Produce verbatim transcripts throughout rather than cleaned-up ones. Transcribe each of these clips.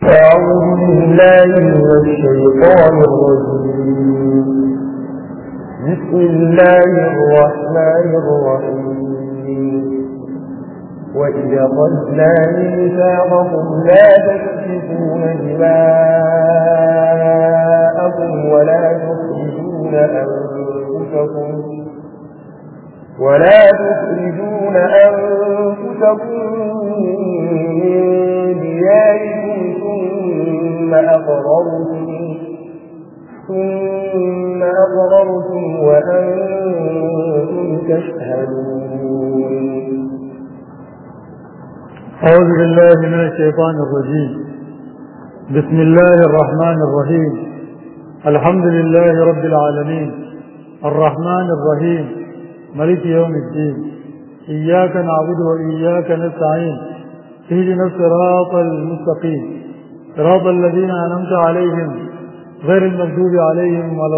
أعوذ بالله من الشيطان الرجيم. بسم الله الرحمن الرحيم. وإذا أخذنا ميثاقكم لا تسفكون دماءكم ولا تخرجون أنفسكم ولا تخرجون أنفسكم من دياركم ثم أقررتم ثم أقررتم وأنتم تشهدون. أعوذ بالله من الشيطان الرجيم. بسم الله الرحمن الرحيم. الحمد لله رب العالمين الرحمن الرحيم ملك يوم الدين. إياك نعبد وإياك نستعين. اهدنا الصراط المستقيم صراط الذين أنعمت عليهم غير المغضوب عليهم ولا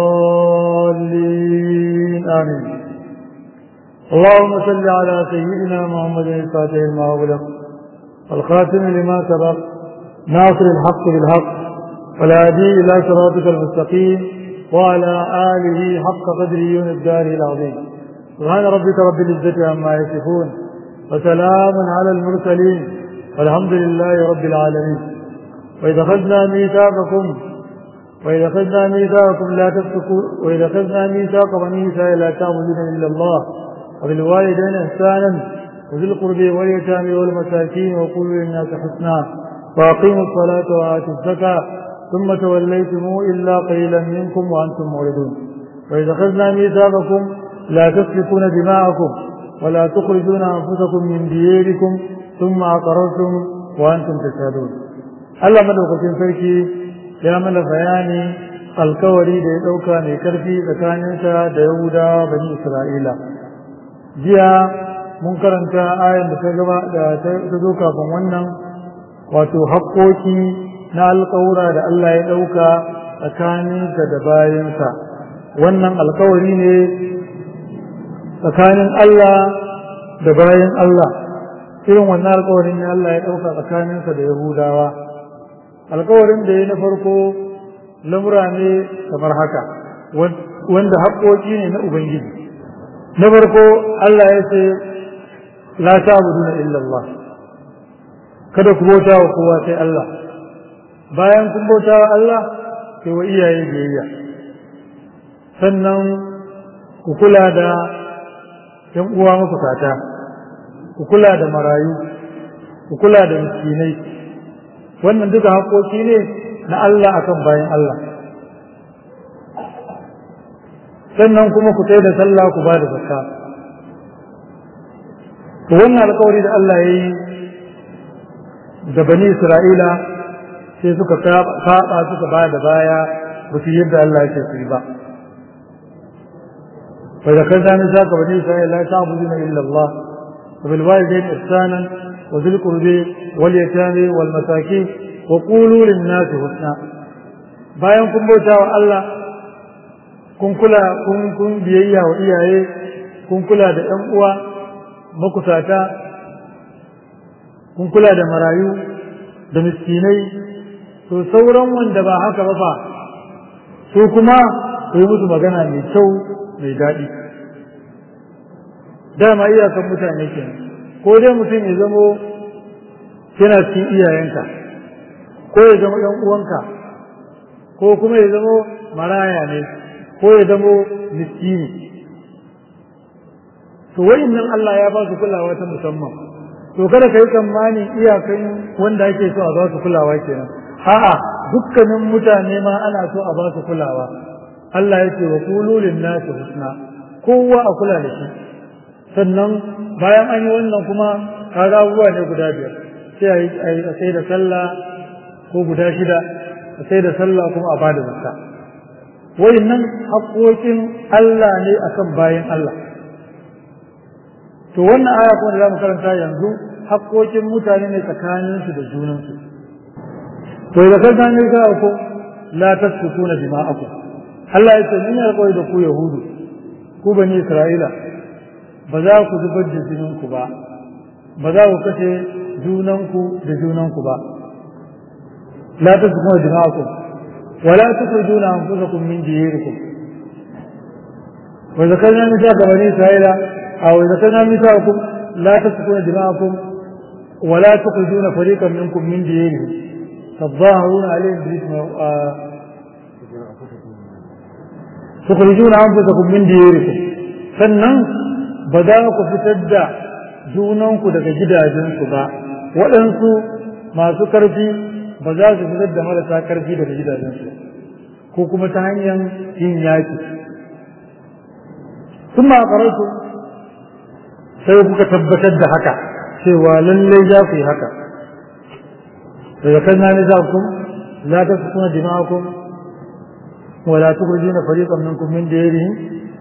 الضالين آمين. اللهم صل على سيدنا محمد الفاتح لما أغلق والخاتم لما سبق ناصر الحق بالحق والهادي إلى صراطك المستقيم وعلى آله حق قدره ومقداره العظيم. سبحان ربك رب العزة عما يصفون وسلام على المرسلين والحمد لله رب العالمين. وإذا أخذنا ميثاقكم وإذا أخذنا ميثاقكم لا تفسقوا وإذا أخذنا ميثاق بني إسرائيل لا تعبدون إلا الله وبالوالدين إحسانا وذي القربى واليتامى والمساكين وقولوا للناس حسنا وأقيموا الصلاة وآتوا الزكاة ثم توليتم إلا قليلا منكم وأنتم معرضون. وإذا أخذنا ميثاقكم لا تسفكون دماءكم ولا تخرجون أنفسكم من دياركم ثم أقررتم وأنتم تشهدون. Allah madaukakin sarki ya mana bayani alkawari da ya dauka mai karfi tsakaninsa da Yahudawa bani Isra'ila. Jiya mun karanta ayan da ta gaba da ta zo kafin wannan, wato haƙƙoƙi na alƙawura da Allah ya dauka tsakaninsa da bayansa. Wannan alkawari ne tsakanin Allah da bayan Allah. Irin wannan alkawarin ne Allah ya dauka tsakaninsa da Yahudawa. Alkawarin da ya na farko lamura ne kamar haka, wanda haƙoƙi ne na Ubangiji. Na farko Allah ya ce la ta'buduna illa Allah, kada ku bauta wa kowa sai Allah. Bayan kun bauta wa Allah sai wa iyaye biyayya, sannan ku kula da ‘yan uwa mafukata, ku kula da marayu, ku kula da miskinai. Wannan duka haƙoƙi ne na Allah akan bayan Allah. Sannan kuma ku tsaye da sallah ku ba da zakka. To wannan alƙawari da Allah ya yi da bani Isra'ila sai suka saba suka ba da baya ba su yadda Allah yake su yi ba. Fa da kan zani saka bani Isra'ila la ta'buduna illa Allah wa bil walidayni ihsanan وذي القربى واليتامى والمساكين وقولوا للناس حسنا. bayan kun bauta wa Allah kun kula kun kun biyayya wa iyaye, kun kula da ƴan uwa makusata, kun kula da marayu da miskinai, to sauran wanda ba haka ba fa su kuma ku yi musu magana mai kyau mai daɗi. Dama iyakan mutane kenan, ko dai mutum ya zamo yana cikin iyayenka, ko ya zama ɗan uwanka, ko kuma ya zamo maraya ne, ko ya zamo miskini. To wa'innan Allah ya ba su kulawa ta musamman. To kada ka yi tsammanin iyakan wanda ake so a ba su kulawa kenan. A'a, dukkanin mutane ma ana so a ba su kulawa. Allah ya ce wa qulu lin-nasi husna, kowa a kula da shi. Sannan bayan an yi wannan kuma kaga abubuwa ne guda biyar, sai a yi a sai da sallah ko guda shida, a sai da sallah kuma a bada zakka. Wayannan haƙoƙin Allah ne akan bayan Allah. To wannan aya kuma da zamu karanta yanzu haƙoƙin mutane ne tsakaninsu da junansu. To da kan ne ga ku la tasfikuna dima'akum. Allah ya ce mun yi alƙawari da ku Yahudu, ku bani Isra'ila, ba za ku zubar da jininku ba, ba za ku kashe junanku da junanku ba. la tasfikuna dima'akum wa la tukhrijuna anfusakum min diyarikum wa zakarna mithaqa bani isra'ila aw zakarna mithaqakum la tasfikuna dima'akum wa la tukhrijuna fariqan minkum min diyarihim tadhaharuna alayhim bil ithmi tukhrijuna anfusakum min diyarikum sannan ba za ku fitar da junanku daga gidajensu ba waɗansu masu ƙarfi ba za su fitar da marasa ƙarfi daga gidajensu ko kuma ta hanyar yin yaƙi sun ma ƙararsu sai kuka tabbatar da haka cewa lallai za ku yi haka daga kan nani za ku la ta sukuna dima'akum wa la tukhrijuna fariqan minkum min diyarihim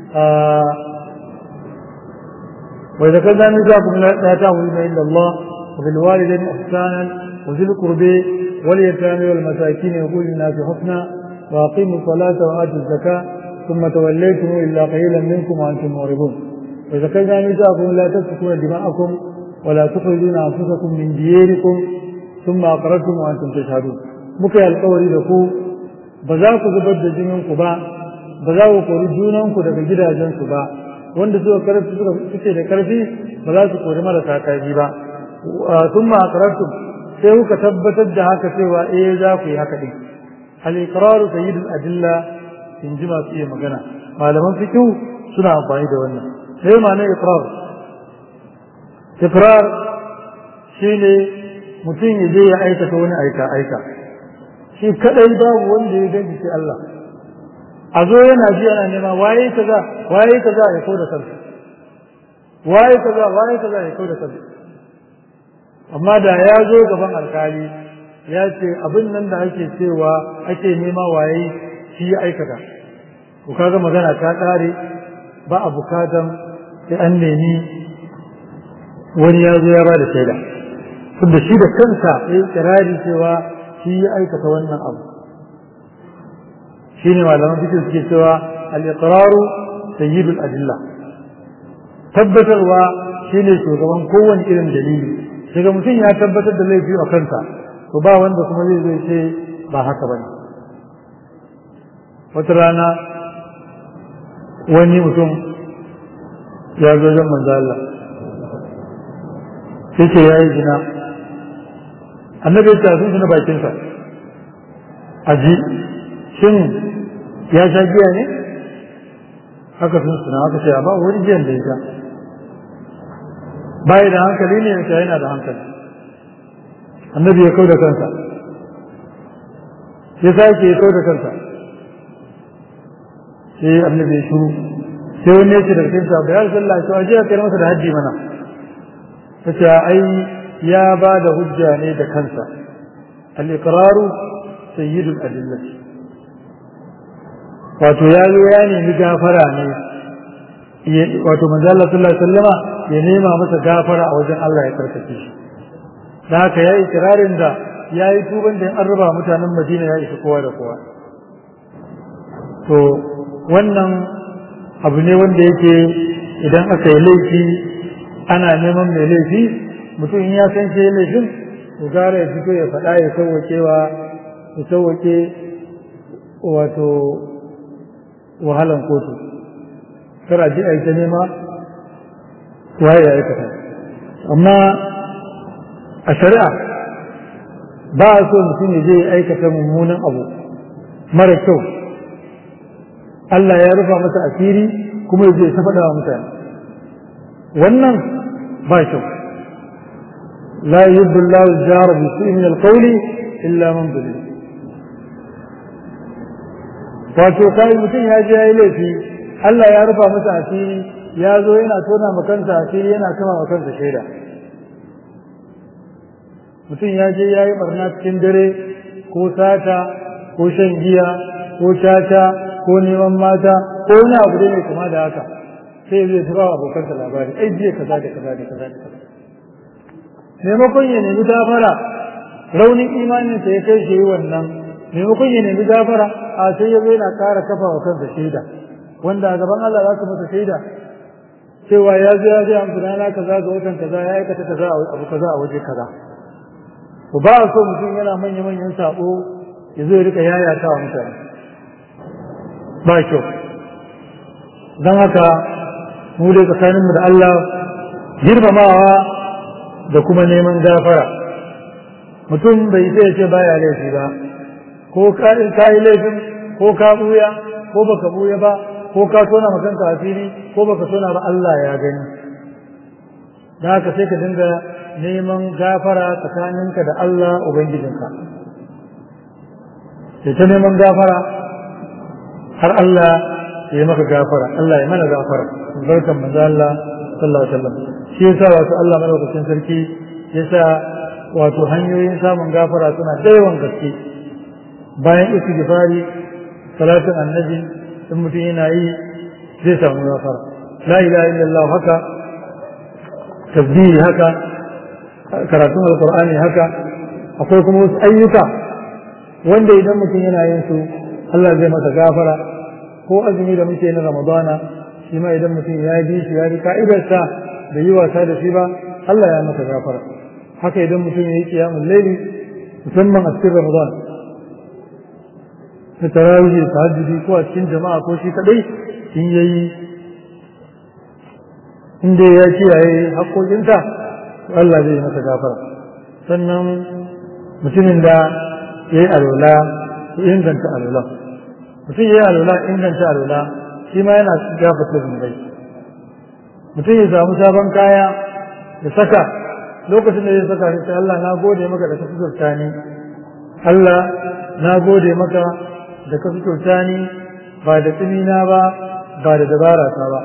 وإذا كان ميثاقكم لا تعبدون إلا الله وبالوالدين إحسانا وذي القرب واليتامى والمساكين وقولوا للناس حسنا وأقيموا الصلاة وآتوا الزكاة ثم توليتم إلا قليلا منكم وأنتم معرضون وإذا كان ميثاقكم لا تسفكون دماءكم ولا تخرجون أنفسكم من دياركم ثم أقررتم وأنتم تشهدون muka yi alkawari da ku ba za ku zubar da jininku ba ba za ku kori junanku daga gidajensu ba wanda suka karfi suka fice da karfi ba za su kori marasa karfi ba sun ma akarartu sai kuka tabbatar da haka cewa eh za ku yi haka din al-iqraru sayyidul adilla in ji masu iya magana malaman fiqh suna amfani da wannan sai ma ne iqrar iqrar shine mutum ya je ya aikata wani aika aika shi kadai babu wanda ya gani sai Allah a zo yana ji ana nema waye kaza waye kaza ya kauda kansa waye kaza waye kaza ya kauda kansa amma da ya zo gaban alkali ya ce abin nan da ake cewa ake nema waye shi ya aikata ko kaga magana ta kare ba a bukatan sai an nemi wani ya zo ya ba da shaida tunda shi da kansa ya kirari cewa shi ya aikata wannan abu shine malaman fiqh suke cewa al-iqraru sayyidul adilla tabbatarwa shine shugaban kowanne irin dalili daga mutum ya tabbatar da laifi a kansa to ba wanda kuma zai zo ce ba haka bane wata rana wani mutum ya zo zan manzo Allah sai ce yayi zina annabi ya tafi shi na bakinsa aji shin ya sha giya ne haka sun suna haka sai ba wani giyan da ya sha bai da hankali ne ya yana da hankali annabi ya kauda kansa ya sake ya kauda kansa sai annabi ya shuru sai wani ya ce da kansa ba ya sallah to aje kai masa da haji mana kace ai ya ba da hujja ne da kansa al-iqraru sayyidul adillati wato ya zo ya nemi gafara ne wato manzo Allah sallallahu alaihi wasallama ya nema masa gafara a wajen Allah ya karkace shi da haka yayi ikrarin da yayi tuban da an raba mutanen Madina ya isa kowa da kowa to wannan abu ne wanda yake idan aka yi laifi ana neman mai laifi mutum in ya san shi laifin to gara ya fito ya faɗa ya sauwaƙewa ya sauwaƙe wato wahalan kotu kar a ji a yi ta nema waye ya aikata amma a shari'a ba a so mutum ya je ya aikata mummunan abu mara kyau Allah ya rufa masa asiri kuma ya je ta faɗa wa mutane wannan ba kyau la yuhibbu Allahu al-jahra bi su'in min al-qawli illa man zulim wato kai mutum ya je yayi laifi Allah ya rufa masa asiri ya zo yana tona ma kansa asiri yana kama ma kansa shaida mutum ya je yayi barna cikin dare ko sata ko shan giya ko tata ko neman mata ko wani abu da ne kuma da haka sai zai tura wa abokansa labari ai jiya kaza da kaza da kaza da kaza maimakon ya nemi gafara raunin imanin sa ya kai shi wannan maimakon ya nemi gafara a sai ya zo yana ƙara kafa wa kansa shaida wanda a gaban Allah za su masa shaida cewa ya zo ya je amsa rana kaza ga watan kaza ya aikata kaza abu kaza a waje kaza ko ba so mutum yana manya manyan sabo ya zo ya rika yayata wa mutane ba kyau. don haka mu dai tsakaninmu da Allah girmamawa da kuma neman gafara. mutum bai sai ya ce baya laifi ba, ko ka yi laifin ko ka buya ko baka buya ba, ko ka tona makanka asiri ko baka tona ba, Allah ya gani. da haka sai ka dinga neman gafara tsakaninka da Allah ubangijinka, sai ta neman gafara har Allah ya maka gafara, Allah ya mana gafara. barkan manzo Allah sallallahu alaihi wasallam. shi yasa wato Allah madaukakin sarki yasa wato hanyoyin samun gafara suna da yawan gaske. bayan istighfari, salatin annabi in mutum yana yi zai samu gafara. la ilaha illallah haka, tasbihi haka, karatun alqur'ani haka. akwai kuma wasu ayyuka wanda idan mutum yana yin su Allah zai masa gafara. ko azumi da muke na Ramadana, shi ma idan mutum ya bi shi ya bi ka'idarsa da yi wasa da shi ba, Allah ya masa gafara. haka idan mutum ya yi qiyamul layli musamman a cikin Ramadan, ta tarawih da tahajjudi ko a cikin jama'a ko shi kadai, in yayi inda ya kiyaye haƙoƙinta Allah zai masa gafara. sannan mutumin da ya yi alwala ya inganta alwala, mutum ya yi alwala inganta alwala shi ma yana gafarta zunubai. mutum ya samu sabon kaya ya saka, lokacin da ya saka sai Allah na gode maka da ka fitarta ni, Allah na gode maka da ka fitarta ni ba da tsimina ba ba da dabara ta ba.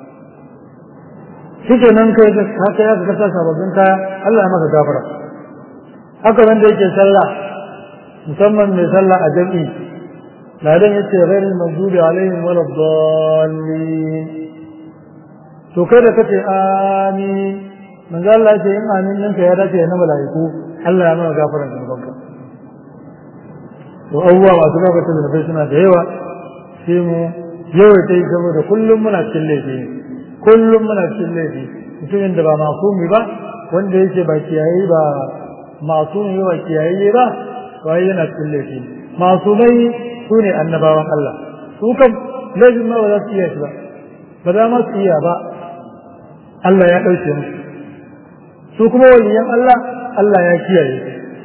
shi nan kai da haka ya ka sa sababbin kaya, Allah ya maka gafara. haka wanda yake sallah, musamman mai sallah a jami'i, ladan yace ghairil maghdubi alaihim waladdallin, to kai da kace amin, manzo Allah ya ce in amin nan ka ya dace na malaiku, Allah ya maka gafara da banka. to awwa masu gafata da nabi suna da yawa, sai mu yawaita yi saboda kullum muna cikin laifi, kullum muna cikin laifi. mutumin da ba masumi ba, wanda yake ba kiyaye ba masumi ba kiyaye ba, wai yana cikin laifi. masumai su ne annabawan Allah, su kan laifin ma ba za su iya shi ba, ba za ma su iya ba, Allah ya ɗauke musu. su kuma waliyan Allah, Allah ya kiyaye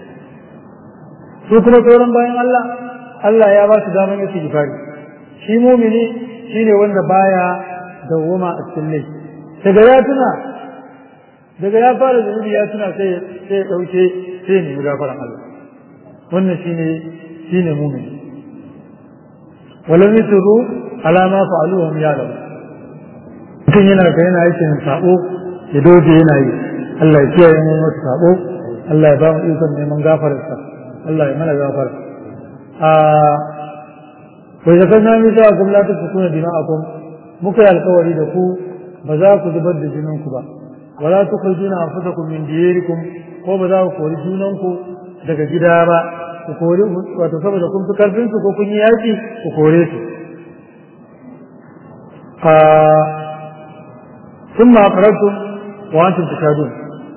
su kuma sauran bayan Allah, Allah ya ba su daman yake gifari. shi mumini shine wanda baya dawwama a cikin laifi, daga ya tuna daga ya fara zunubi ya tuna sai sai ya dauke sai ya nemi gafaran Allah. wannan shine shine mumini. walam yusru ala ma fa'alu hum ya'lamu. mutum yana ga yana aikin sabo ya doje yana yi, Allah ya kiyaye mu wasu sabo, Allah ya ba mu ikon neman gafararsa, Allah ya mana gafara. a wai da kan nan da kuma la tasuna dima'akum, muka yi alkawari da ku ba za ku zubar da jininku ba, wala tukhrijuna anfusakum min diyarikum, ko ba za ku kori junanku daga gida ba, ku kori wato saboda kun fi karfin su ko kun yi yaki ku kore su. a thumma aqrartum wa antum tashhadun,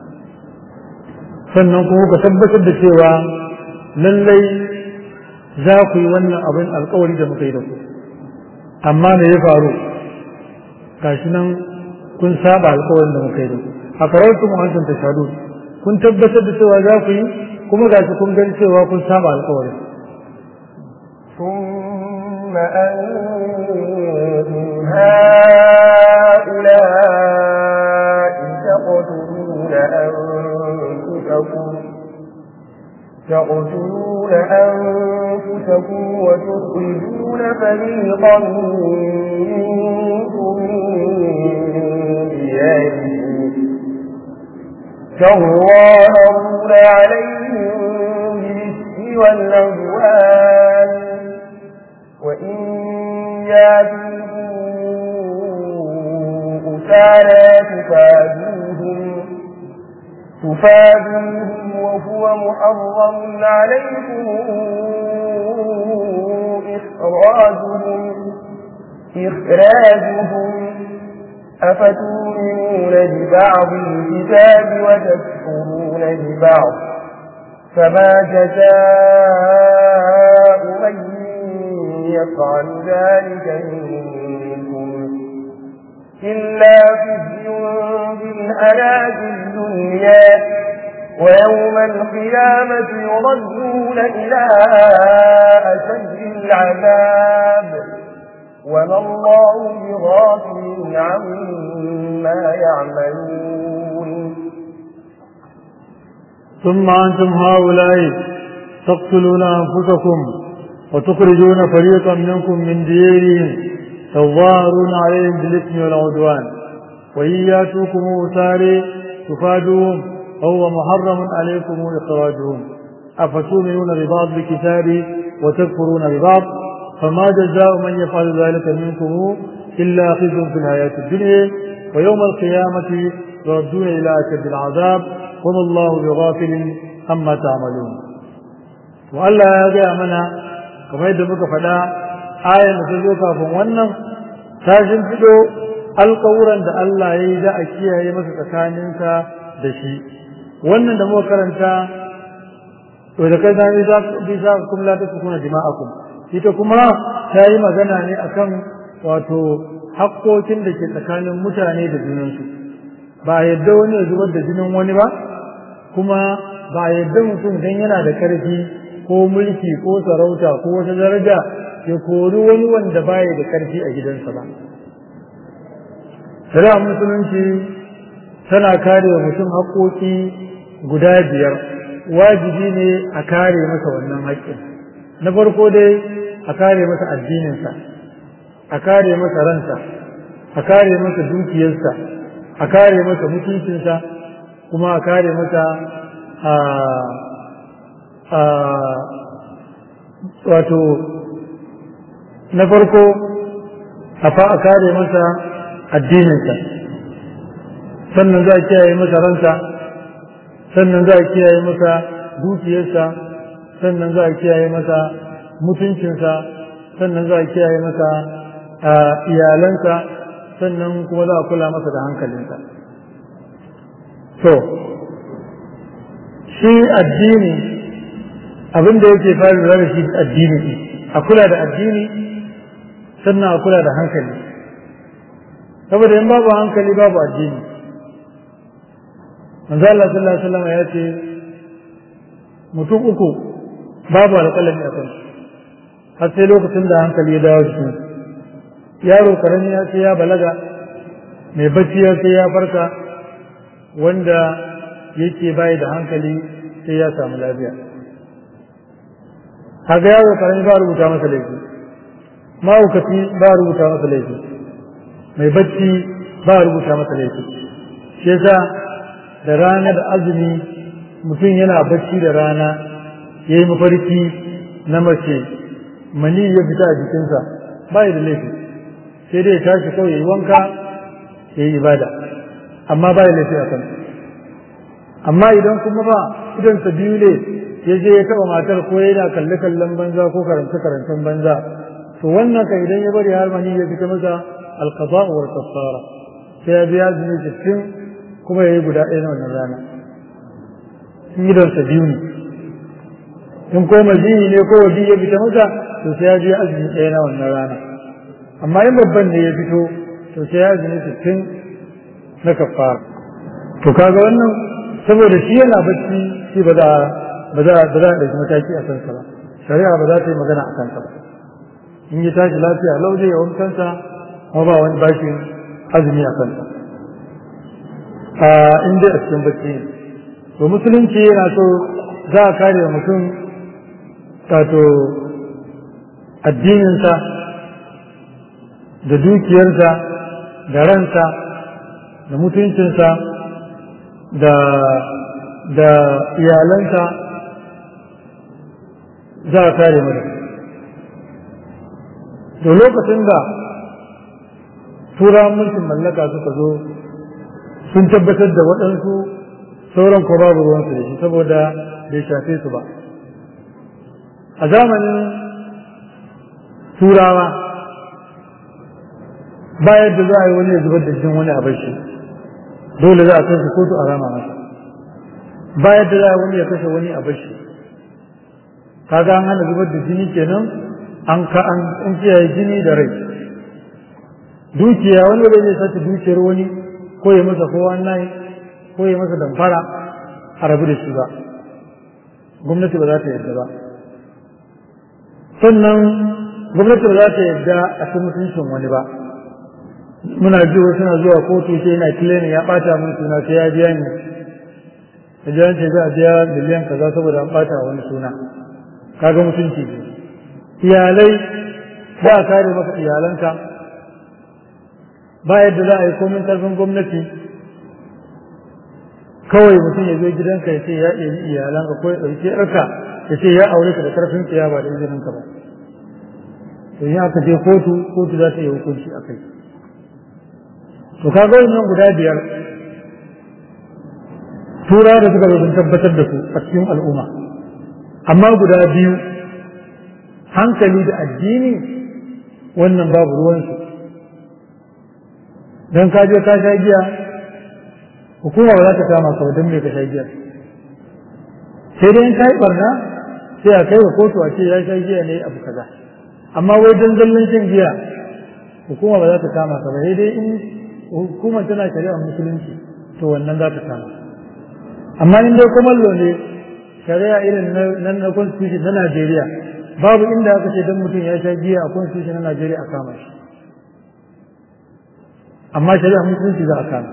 sannan kuma ku tabbatar da cewa lallai za ku yi wannan abin alkawari da muka yi da ku. amma me ya faru? gashi nan kun saba alkawarin da muka yi da ku. a karautu mu antum tashhadun, kun tabbatar da cewa za ku yi, kuma gashi kun gani cewa kun saba alkawarin. ثم أنتم هؤلاء تقتلون أنفسكم تقتلون أنفسكم وتخرجون فريقا منكم من دياركم تظاهرون عليهم بالإثم والعدوان وإن يأتوا أسارى تفادوهم تفادوهم وهو محرم عليكم إخراجهم إخراجهم أفتؤمنون ببعض الكتاب وتكفرون ببعض فما جزاء من يفعل ذلك منكم إلا خزي في الحياة الدنيا ويوم القيامة يردون إلى أشد العذاب وما الله بغافل عما يعملون. ثم أنتم هؤلاء تقتلون أنفسكم وتخرجون فريقا منكم من ديارهم تظاهرون عليهم بالإثم والعدوان وإن يأتوكم أسارى تفادوهم فهو محرم عليكم إخراجهم أفتؤمنون ببعض الكتاب وتكفرون ببعض فما جزاء من يفعل ذلك منكم إلا خزي في الحياة الدنيا ويوم القيامة يردون إلى أشد العذاب وما الله بغافل عما تعملون. والله يا جماعة كما يدمك فلا آية نسلوك فمونا تاجن فدو القورا دا الله يجا أكيها يمسك تكانينك دشي wannan da muka karanta to da kai zai za bi za ku la ta kuna jama'akum ita kuma ta yi magana ne akan wato haƙƙoƙin da ke tsakanin mutane da junansu ba yadda wani ya zubar da jinin wani ba kuma ba yadda mutum dan yana da ƙarfi ko mulki ko sarauta ko wata daraja ya kori wani wanda baya da ƙarfi a gidansa ba. Shari'a musulunci tana kare wa mutum haƙƙoƙi guda biyar wajibi ne a kare masa wannan haƙƙin. Na farko dai a kare masa addininsa, a kare masa ransa, a kare masa dukiyarsa, a kare masa mutuncinsa, kuma a kare masa wato na farko a fa a kare masa addininsa, sannan za a kiyaye masa ransa, sannan za a kiyaye masa dukiyarsa, sannan za a kiyaye masa mutuncinsa, sannan za a kiyaye masa iyalansa, sannan kuma za a kula masa da hankalinsa. To shi addini abin da yake fara da shi addini a kula da addini sannan a kula da hankali, saboda in babu hankali babu addini. manzo Allah sallallahu alaihi wasallam ya ce mutum uku babu alƙalami a kansu har sai lokacin da hankali ya dawo cikin yaro karami ya ce ya balaga, mai bacci ya ce ya farka, wanda yake bai da hankali sai ya samu lafiya. kaga yaro karami ba rubuta masa laifi, mahaukaci ba rubuta masa laifi, mai bacci ba rubuta masa laifi. shi yasa da rana da azumi mutum yana bacci da rana ya yi mafarki na mace mani ya fita a jikinsa ba da laifi, sai dai ya tashi kawai ya yi wanka ya yi ibada, amma ba da laifi a kan. amma idan kuma ba idansa biyu ne ya je ya taɓa matar ko yana kalle kallon banza ko karanta karantan banza, to wannan ka idan ya bari har mani ya fita masa alqada wal kaffara sai ya biya zuni sittin kuma yayi guda ɗaya na wannan rana in idansa biyu ne. in ko mazini ne ko wadi ya fita masa to sai ya biya azumi ɗaya na wannan rana. amma in babban ne ya fito to sai ya zuni sittin na kaffara. to kaga wannan saboda shi yana bacci shi ba za ba za ba za a ɗauki mataki a kansa ba, shari'a ba za ta yi magana a kansa ba. in yi tashi lafiya lau zai yawon kansa kuma ba wani bashin azumi a kansa a in dai a cikin bacci ne. to musulunci yana so za a kare mutum wato addininsa da dukiyarsa da ransa da mutuncinsa da da iyalansa za a kare mata. da lokacin da turawan mulkin mallaka suka zo sun tabbatar da waɗansu sauran ko babu ruwansu da shi saboda bai shafe su ba. a zamanin turawa ba yadda za a yi wani ya zubar da jin wani a bashi, dole za a kai shi kotu a rama masa. ba yadda za a wani ya kashe wani a bashi, kaga an hana zubar da jini kenan an ka an kiyaye jini da rai. Dukiya wani bai zai sace dukiyar wani ko ya masa ko wannan ko ya masa damfara a rabu da shi ba, gwamnati ba za ta yarda ba. Sannan gwamnati ba za ta yarda a cikin mutuncin wani ba. Muna ji wasu suna zuwa kotu sai yana kileni ya bata mun suna sai ya biya ni, da jiran ce za a biya miliyan kaza saboda an bata wani suna, kaga mutunci ne. Iyalai ba a kare maka iyalanka, ba yadda za a yi komin karfin gwamnati kawai mutum ya zo gidanka ya ce ya ɗebi iyalanka ko ya ɗauki ƴarka ya ce ya aure ka da karfin tsiya ba da izininka ba. To in aka je kotu, kotu za ta yi hukunci a kai. To kaga wannan guda biyar tura da suka zo tabbatar da su a cikin al'umma, amma guda biyu hankali da addini wannan babu ruwansu. Don ka je ka sha giya, hukuma ba za ta kama ka don me ka sha giya, sai dai in ka yi barna sai a kai wa kotu a ce ya sha giya ne abu kaza. Amma wai don zallan shan giya hukuma ba za ta kama ka ba, sai dai in hukumar tana shari'ar musulunci to wannan za ta kama. Amma in dai kumallo ne shari'a irin nan na constitution na Najeriya, babu inda aka ce don mutum ya sha giya a constitution na Najeriya a kama shi, amma shari'ar musulunci za a kama.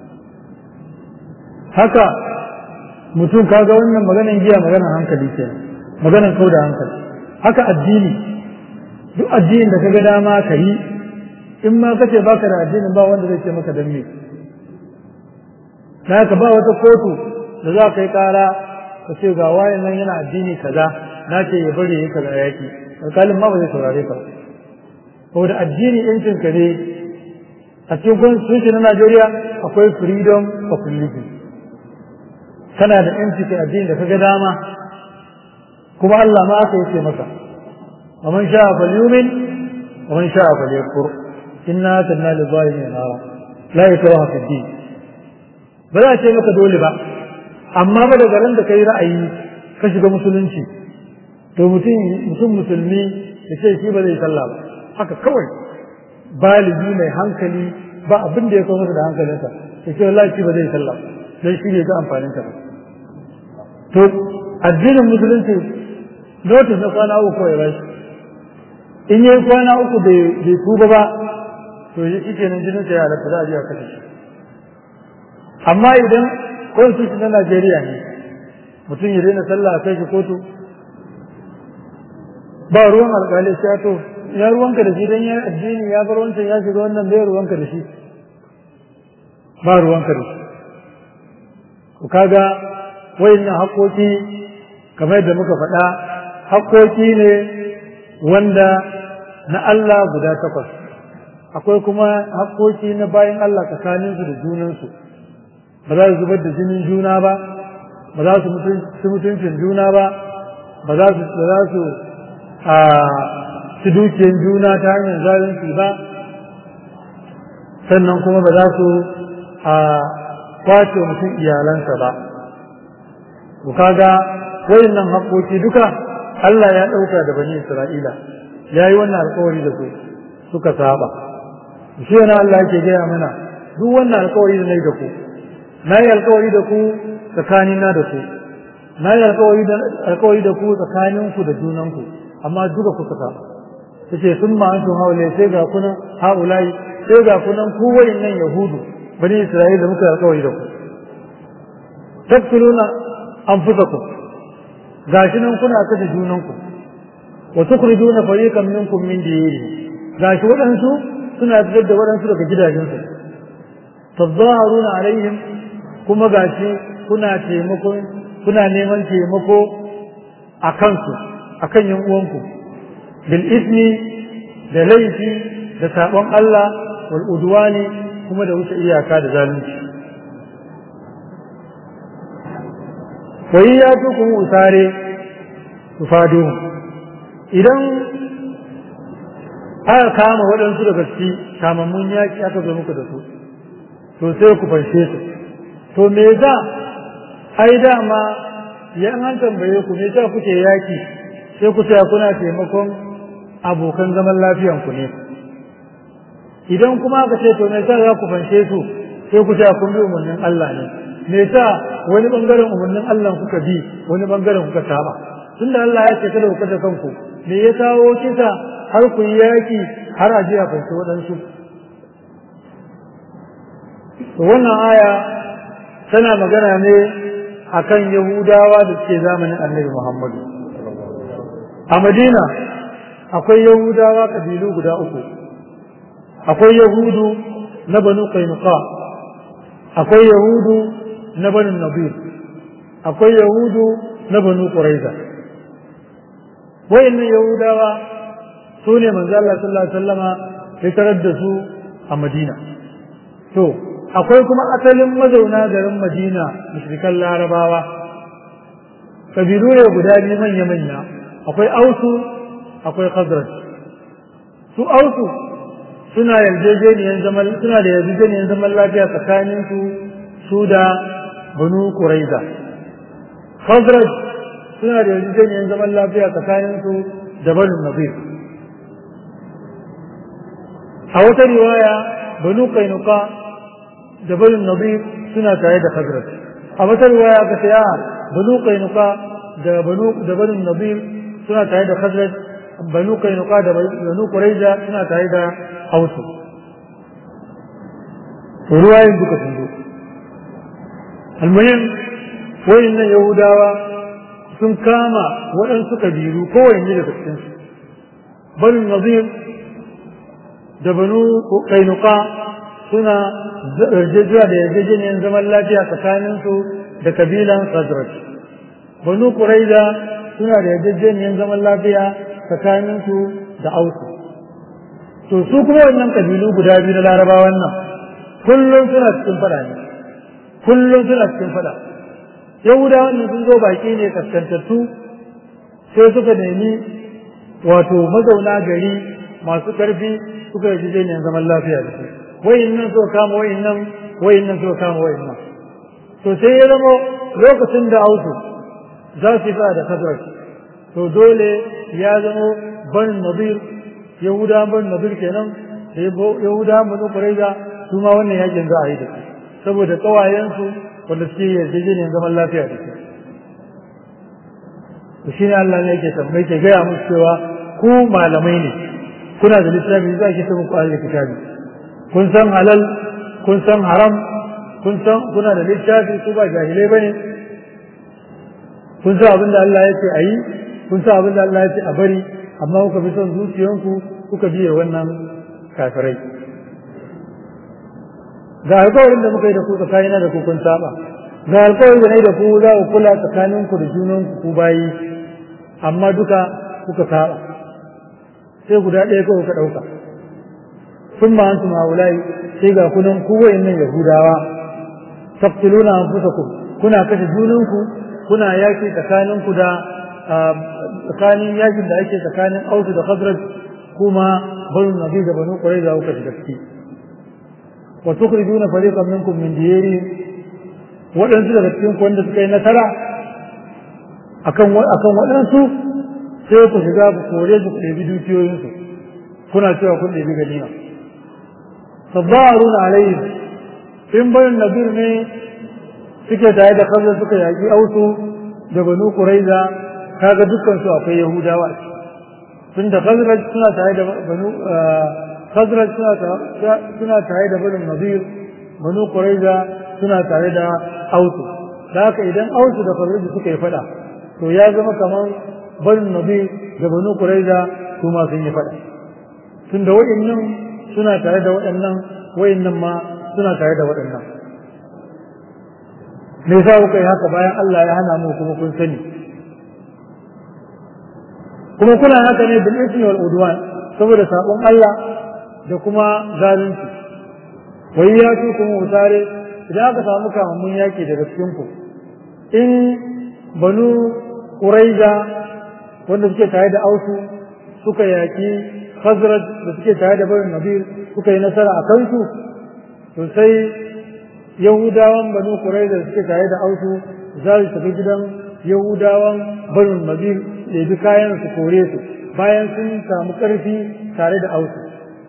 Haka mutum kaga wannan maganan giya maganan hankali kenan, maganan kau da hankali. Haka addini, duk addinin da kaga dama ka yi, in ma kace baka da addinin ba wanda zai ce maka dan me. Na ka ba wata kotu da za ka yi kara ka ce ga wayan nan yana addini kaza, na ce ya bari ya kaza yaki, alƙalin ma ba zai saurare ka. Saboda addini yancin ka ne, a cikin constitution na Najeriya akwai freedom of religion, kana da yanci kai addini da kaga dama, kuma Allah ma aka yace maka wa man sha'a falyumin wa man sha'a falyakfur inna atanna lizalimin nara la yakraha fi din. Ba za a ce maka dole ba, amma ba daga ran da kai ra'ayi ka shiga musulunci to mutum mutum musulmi ya ce shi ba zai sallah ba haka kawai, baligi mai hankali ba abin da ya kawo masa da hankalinsa ya ce wallahi shi ba zai sallah sai shi ne ga amfanin ta. To addinin musulunci notice na kwana uku kawai ba shi, in yi kwana uku bai tuba ba to shi kenan jinin sa ya halatta za a je a kashe shi. Amma idan constitution na Najeriya ne mutum ya daina sallah a kai shi kotu, ba ruwan alƙali sai to ya ruwanka da shi dan ya addini ya bar wancan ya shiga wannan bai ruwanka da shi, ba ruwanka da shi. Ku kaga wayannan haƙoƙi kamar da muka faɗa haƙoƙi ne wanda na Allah guda takwas, akwai kuma haƙoƙi na bayan Allah tsakaninsu da junansu, ba za su zubar da jinin juna ba, ba za su ci mutuncin juna ba, ba za su ba za su a ci dukiyar juna ta hanyar zalunci ba, sannan kuma ba za su a kwace mutum iyalansa ba. Ku kaga wayannan haƙoƙi duka Allah ya ɗauka da bani Isra'ila, ya yi wannan alƙawari da su suka saba. Shi yana Allah yake gaya mana duk wannan alƙawari da na yi da ku, na yi alƙawari da ku tsakanina da ku, na yi alƙawari da ku tsakaninku da junanku, amma duka kuka saba. Ta ce sun ma antum haulai sai ga kunan haulai sai ga kunan ku wayannan Yahudu bani Isra'ila muka alƙawari da ku. Taktuluna anfusakum, gashi nan kuna kashe junanku, wa tukhrijuna fariqan minkum min diyarihim, gashi waɗansu suna fitar da waɗansu daga gidajensu, tazaharuna alaihim, kuma gashi kuna taimako kuna neman taimako a kansu akan yan uwanku, bil ismi da laifi da sabon Allah wal udwani kuma da wuce iyaka da zalunci. wai ya tukun usare su fado, idan aka kama waɗansu daga ciki kamammun yaƙi aka zo muku da su to sai ku fanshe su. To me za ai dama ya an tambaye ku me za kuke yaƙi sai ku tsaya kuna taimakon abokan zaman lafiyanku ne. Idan kuma aka ce to me yasa za ku fanshe su, sai ku tsaya kun bi umarnin Allah ne. Me yasa wani bangaren umarnin Allah kuka bi, wani bangaren kuka saba? Tunda Allah ya ce kada ku kashe kanku, me ya kawo kisa har ku yi yaki har a je a fanshi waɗansu? To wannan aya tana magana ne akan Yahudawa da suke zamanin Annabi Muhammadu. A Madina akwai Yahudawa kabilu guda uku. Akwai Yahudu na Banu Qainuqa, akwai Yahudu na Banu Nadir, akwai Yahudu na Banu Quraiza. Wayannan Yahudawa su ne manzo Allah sallallahu alaihi wasallama ya tarar da su a Madina. To akwai kuma asalin mazauna garin Madina mushrikan Larabawa, kabilu ne guda biyu manya-manya, akwai Ausu akwai Khazraj. Su Ausu suna yarjejeniyar zaman suna da yarjejeniyar zaman lafiya tsakanin su su da Banu Quraiza. Khazraj suna da yarjejeniyar zaman lafiya tsakanin su da Banu Nadir. A wata riwaya Banu Qainuqa da Banu Nadir suna tare da Khazraj. A wata riwaya aka ce a Banu Qainuqa da Banu da Banu Nadir suna tare da Khazraj, Banu Qainuqa da Banu Quraiza suna tare da Ausu. Ruwayin duka sun zo. Almuhim wayannan Yahudawa sun kama waɗansu kabilu kowanne daga cikin su. Banu Nadir da Banu Qainuqa suna yarjejeniya da yarjejeniyar zaman lafiya tsakanin su da kabilan Khazraj. Banu Quraiza suna da yarjejeniyar zaman lafiya tsakanin su da Ausu. To su kuma wannan kabilu guda biyu na Larabawan nan kullum suna cikin fada ne, kullum suna cikin fada. Yahudawan nan sun zo baki ne kaskantattu, sai suka nemi wato mazauna gari masu karfi suka yi jijeniyar zaman lafiya da su. Wayin nan suka kama wayin nan, wayin nan suka kama wayin nan. To sai ya zama lokacin da Ausu za su yi fada da Khazraj, to dole ya zama Banu Nadir, Yahudawan Banu Nadir kenan, Yahudawan Banu Quraiza su ma wannan yakin za a yi da su, saboda kawayensu wanda suke yarjejeniyar zaman lafiya da su. To shi ne Allah ne yake tambaye ke gaya musu cewa ku malamai ne, kuna da littafi za ki ta muku ahlul kitabi, kun san halal, kun san haram, kun san kuna da littafi, ku ba jahilai bane, kun san abin da Allah ya ce a yi, kun san abin da Allah ya ce a bari, amma kuka fi son zuciyanku kuka biye wannan kafirai. Ga alƙawarin da muka yi da ku tsakanina da ku kun saba, ga alƙawarin da na yi da ku za ku kula tsakaninku da junanku ku bayi, amma duka kuka saba, sai guda ɗaya kawai kuka ɗauka. Sun ma antum haulai, sai ga kunan ku wayannan Yahudawa taqtuluna anfusakum, kuna kashe junanku, kuna yaki tsakaninku da tsakanin yakin da ake tsakanin Ausu da Khazraj, kuma Banu Nadir da Banu Quraiza kuka shiga ciki. Wa tukhrijuna fariqan minkum min diyarihim, waɗansu daga cikin ku wanda suka yi nasara akan akan waɗansu sai ku shiga ku kore su ku ɗebi dukiyoyinsu, kuna cewa kun ɗebi ganima. Tabaruna alayhim, in Banu Nadir ne suke tare da Khazraj suka yaƙi Ausu da Banu Quraiza, kaga dukkan su akwai Yahudawa tun da Khazraj suna tare da Banu Khazraj suna tare da Banu Nadir, Banu Quraiza suna tare da Ausu. Da haka idan Ausu da Khazraj suka yi fada, to ya zama kamar Banu Nadir da Banu Quraiza su ma sun yi fada. Tun da waɗannan suna tare da waɗannan, waɗannan ma suna tare da waɗannan. Me yasa kuka yi haka bayan Allah ya hana mu kuma kun sani? Kuma kuna haka ne bil ismi wal udwan, saboda sabon Allah da kuma zalunci. Wai ya ce kuma usare, idan aka samu kamammun yaki daga cikin ku, in Banu Quraiza wanda suke tare da Ausu suka yaki Khazraj da suke tare da Banu Nadir suka yi nasara a kansu, to sai Yahudawan Banu Quraiza da suke tare da Ausu za su tafi gidan Yahudawan Banu Nadir ɗebi kayan su kore su bayan sun samu ƙarfi tare da ausu.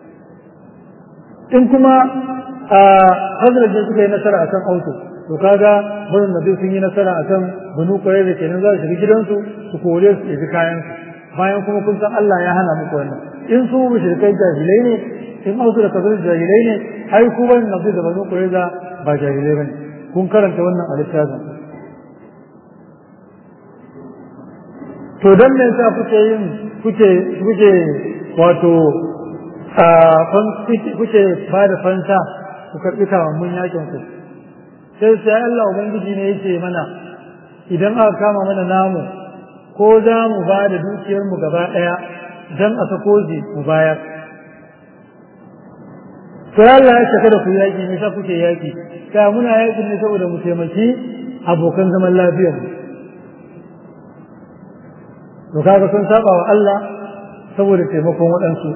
In kuma a Hazrat da suka yi nasara akan ausu, to kaga barin da sun yi nasara akan Banu Qurayza kenan za su shiga gidansu su kore su ɗebi kayan su. Bayan kuma kun san Allah ya hana muku wannan. In su mushrikai jahilai ne, in ausu da kafir jahilai ne, ai ku ban nabi da Banu Qurayza ba jahilai bane. Kun karanta wannan a littafin. To dan me yasa kuke yin kuke kuke wato a fan kuke ba da fansa ku karbi mun yakin ku? Sai sai Allah ubangiji ne yake mana idan aka kama mana namu ko za mu ba da dukiyar mu gaba daya dan a sako ji mu bayar. To Allah ya saka da ku yaki ne sai kuke yaki ka muna yaki ne saboda mu taimaki abokan zaman lafiyar mu. To kaga sun saba wa Allah saboda taimakon waɗansu.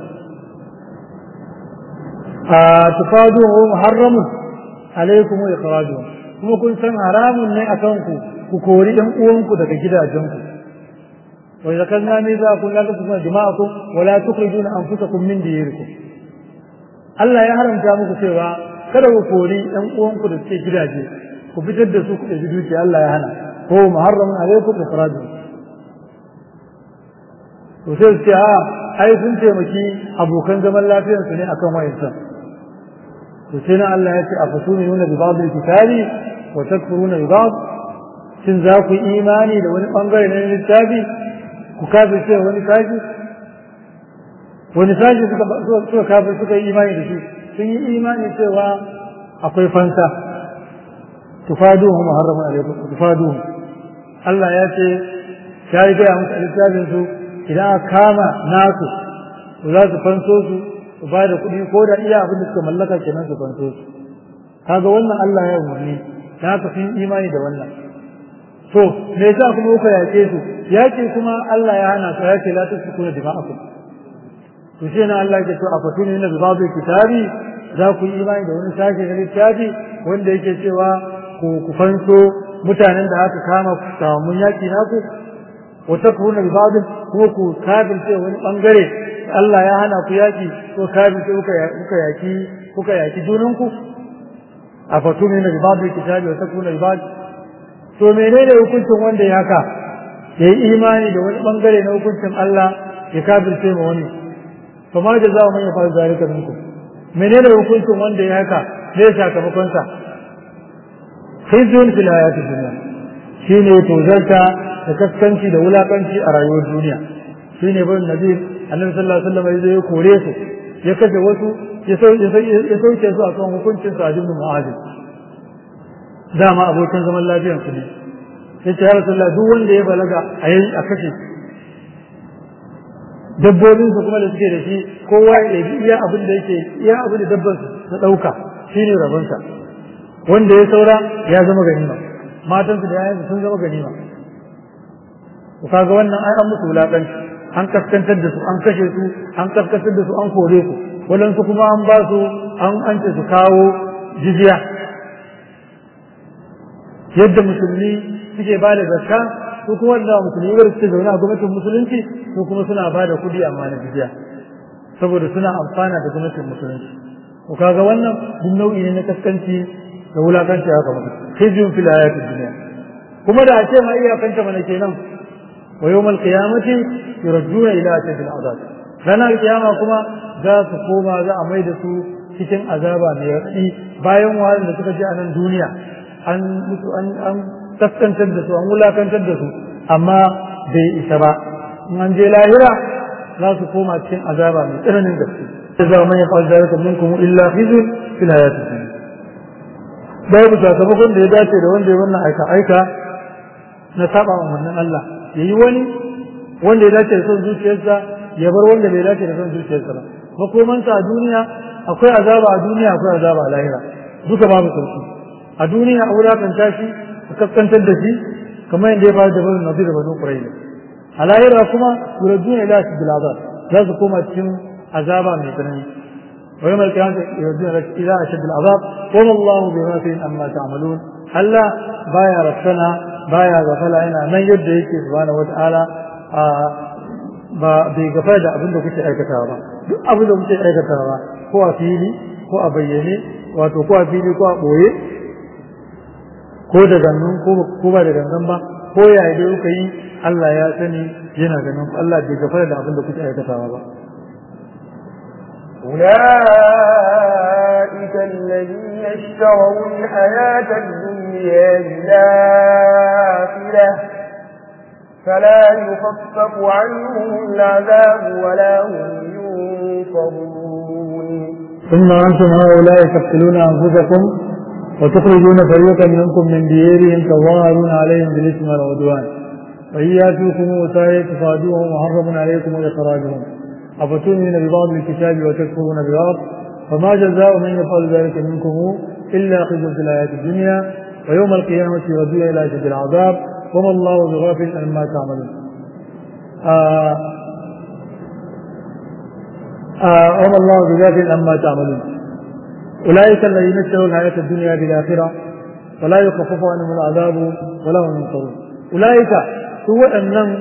A tufaduhu muharramun alaikum wa ikhrajuhum, kuma kun san haramun ne akan ku ku kori ɗan uwanku daga gidajenku. Wa idza kana mizaqun la tusma jama'akum wa la tukhrijuna anfusakum min diyarikum. Allah ya haramta muku cewa kada ku kori ɗan uwanku da suke gidaje, ku fitar da su ku ɗauki dukiya. Allah ya hana, ko muharramun alaikum wa ikhrajuhum. To sai su ce a ai sun taimaki abokan zaman lafiyarsu ne akan wayancan. To sai na Allah ya ce a fatuminuna bi ba'd al-kitabi wa takfuruna bi ba'd, shin za ku imani da wani bangare na littafi ku kafirce wani sashi? Wani sashi suka suka kafir suka yi imani da shi? Sun yi imani cewa akwai fansa. Tufaduhum muharramun alaykum tufaduhum. Allah ya ce ya yi gaya musu littafin su idan aka kama nasu to za su fanso su su ba da kuɗi ko da iya abin da suka mallaka kenan su fanso su. Kaga wannan Allah ya umarni, da haka sun imani da wannan. To me yasa kuma kuka yake su? Yake kuma Allah ya hana su, yake la tasfikuna dima'akum. To shi ne Allah ya ce a fatuni na babu kitabi, za ku yi imani da wani sashe na littafi wanda yake cewa ku ku fanso mutanen da aka kama ku samu yaki naku, wa takfuruna bi ba'd, ko ku kafirce wani bangare Allah ya hana ku yaki ko kafirce kuka kuka yaki kuka yaki junanku. A fatuni na babu kitabi wa takfuruna bi ba'd. To menene hukuncin wanda ya haka? Yayi imani da wani bangare na hukuncin Allah ya kafirce ma wani. To ma da za mu yi fa zalika minkum. Menene hukuncin wanda ya haka? Ne sakamakon sa? Khizyun fil hayatid dunya. Shine to zarta da kaskanci da wulakanci a rayuwar duniya. Shine bin Nabi Annabi sallallahu alaihi wasallam ya kore su, ya kace wasu, ya sauke su akan hukuncin sa ibn Mu'adh. Dama abokan zaman lafiyar su ne. Yace ya Rasulullah duk wanda ya balaga a yayi a kashe dabbobin su kuma da suke da shi, kowa ya yi iya abin da yake iya abin da dabban su dauka shine rabon sa. Wanda ya saura ya zama ganima, matan su da yayin sun zama ganima. Ku kaga wannan ai an musu wulakanci, an kaskantar da su, an kashe su, an kaskantar da su, an kore su. Wadansu kuma an ba su an an ce su kawo jizya. Yadda musulmi suke ba da zakka, su kuma wanda musulmi ga suke zaune a gwamnatin musulunci, su kuma suna ba da kuɗi amma na jizya, saboda suna amfana da gwamnatin musulunci. Ku kaga wannan duk nau'i ne na kaskanci da wulakanci haka mutum. Khizyun fil hayatid dunya. Kuma da a ce ma iyakanta mana kenan, wa yawmal qiyamati yurjuna ila ashadil azab. Ranar kiyama kuma za su koma, za a mai da su cikin azaba mai raɗaɗi bayan wahalar da suka ji a nan duniya. An mutu an an kaskantar da su, an wulakantar da su, amma bai isa ba. In an je lahira za su koma cikin azaba mai tsananin gaske. Za man yaqul zalika minkum illa khizyun fil hayatid dunya. Babu sakamakon da ya dace da wanda ya wannan aika aika na saba wa wannan Allah. Yayi wani wanda ya dace da son zuciyarsa, ya bar wanda bai dace da son zuciyarsa ba. Makomansa a duniya akwai azaba, a duniya akwai azaba a lahira, duka babu sauki. A duniya a wulakanta shi, a kaskantar da shi kamar yadda ya faru da Banu Nadir da Banu Qurayza. A lahira kuma yurjuna ila ashadil azab, za su koma cikin azaba mai tsanani. Wa yawmal qiyamati yurjuna ila ashadil azab wa wallahu bima fi amma ta'malun. Allah baya rakkana baya gafala, yana nan yadda yake subhanahu wata'ala a ba bai gafara da abin da kuke aikatawa ba duk abin da kuke aikatawa ko a fili ko a bayyane wato ko a fili ko a ɓoye ko da gangan ko ba da gangan ba ko yaya dai kuka yi Allah ya sani yana ganin Allah bai gafara da abin da kuke aikatawa ba أولئك الذين اشتروا الحياة الدنيا بالآخرة فلا يخفف عنهم العذاب ولا هم ينصرون ثم أنتم هؤلاء تقتلون أنفسكم وتخرجون فريقا منكم من ديارهم تظاهرون عليهم بالإثم والعدوان وإن يأتوكم وسائل تفادوهم وحرم عليكم إخراجهم أفتؤمنون ببعض الكتاب وتكفرون ببعض فما جزاء من يفعل ذلك منكم إلا خزي في الحياة الدنيا ويوم القيامة يردون إلى أشد العذاب وما الله بغافل عما تعملون آه آه وما الله بغافل عما تعملون أولئك الذين اشتروا الحياة الدنيا بالآخرة فلا يخفف عنهم العذاب ولا هم ينصرون أولئك هو أنهم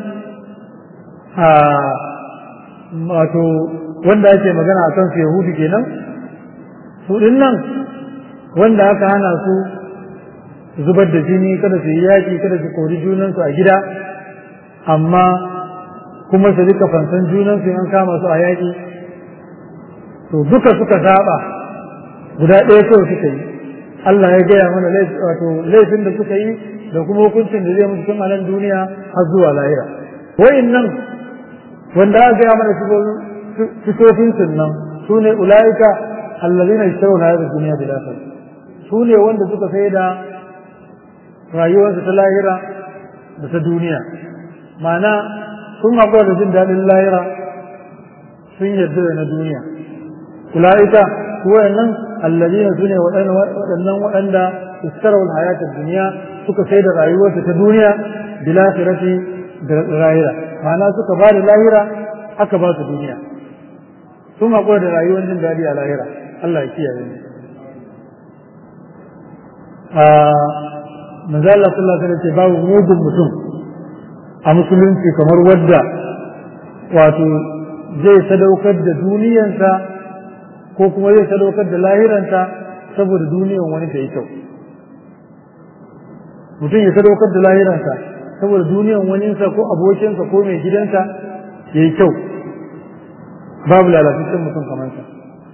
wato wanda ake magana a kansu Yahudu kenan su dinnan wanda aka hana su zubar da jini kada su yi yaƙi kada su kori junansu a gida amma kuma su rika fansan junansu in an kama su a yaƙi to duka suka saba guda ɗaya kawai suka yi Allah ya gaya mana wato laifin da suka yi da kuma hukuncin da zai musu tun a nan duniya har zuwa lahira wa'innan wanda aka gaya mana sifofin nan su ne ula'ika allazina ishtaru hayata dunya bil akhirah su ne wanda suka sai da rayuwarsu ta lahira da ta duniya ma'ana sun haƙura da jin daɗin lahira sun yarda da na duniya ula'ika su wayannan allazina su ne waɗannan waɗanda ishtaru hayata dunya suka sai da rayuwarsu ta duniya bil akhirati da lahira ma'ana suka ba da lahira aka ba su duniya sun haƙura da rayuwar jin daɗi a lahira Allah ya kiyaye mu a manzo Allah sallallahu alaihi wasallam ce babu mugun mutum a musulunci kamar wadda wato zai sadaukar da duniyansa ko kuma zai sadaukar da lahiransa saboda duniyan wani ta yi kyau mutum ya sadaukar da lahiransa saboda duniyan waninsa ko abokinsa ko mai gidansa ya yi kyau babu lalataccen mutum kamar sa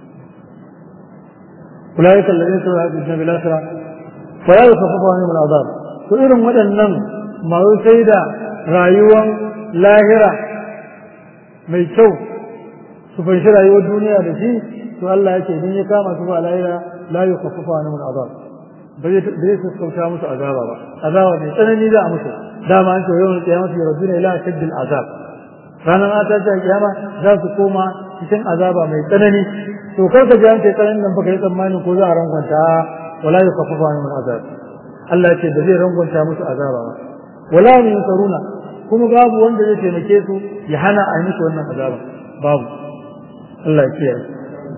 ulai kallon su da hadisi bil akhirah fa la yukhaffafu anhum al'adab to irin waɗannan masu sai da rayuwar lahira mai kyau su fanshi rayuwar duniya da shi to Allah ya ce idan ya kama su ba lahira la yukhaffafu anhum al'adab ba zai sassauta musu azaba ba azaba mai tsanani za a musu dama an ce yawan kiyamata yarduna ila shaddil azab ranar ata ta kiyama za su koma cikin azaba mai tsanani to kar ka ji an ce tsananin nan baka yi tsammanin ko za a rangwanta wala yukhaffafu anhum al'azab Allah ce da zai rangwanta musu azaba ba wala hum yunsaruna kuma babu wanda zai taimake su ya hana a yi musu wannan azaba babu Allah ya kiyaye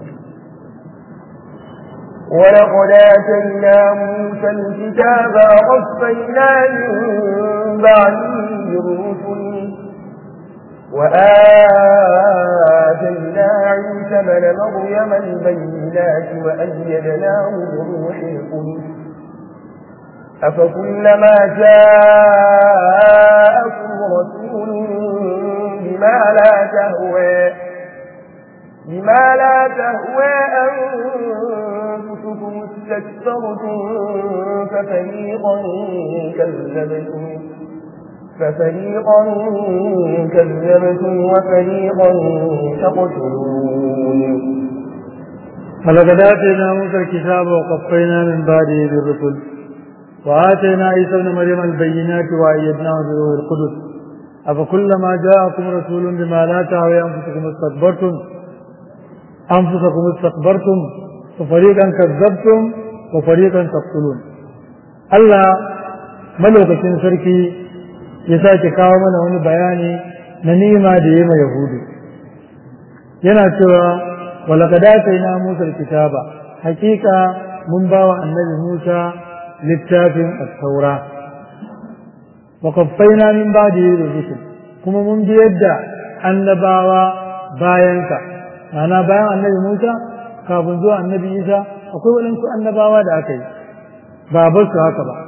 ولقد آتينا موسى الكتاب وقفينا من بعده بالرسل وآتينا عيسى بن مريم البينات وأيدناه بروح القدس أفكلما جاءكم رسول بما لا تهوى بما لا تهوى أنفسكم استكبرتم ففريقا كذبتم ففريقا كذبتم وفريقا تقتلون ولقد آتينا موسى الكتاب وقفينا من بعده بالرسل وآتينا عيسى ابن مريم البينات وأيدناه بروح القدس أفكلما جاءكم رسول بما لا تهوى أنفسكم استكبرتم أنفسكم استكبرتم وفريقا كذبتم وفريقا تقتلون الله ملوكة سركي يساك كاومنا وني بياني ننيما ديما يهودي يناتوا ولقد آتينا موسى الكتاب حقيقة من باوى النبي موسى للتاف التوراة وقفينا من بعده بالرسل kuma mun biyar da annabawa bayanka ma'ana bayan annabi Musa kafin zuwa annabi Isa akwai waɗansu annabawa da aka yi ba bar su haka ba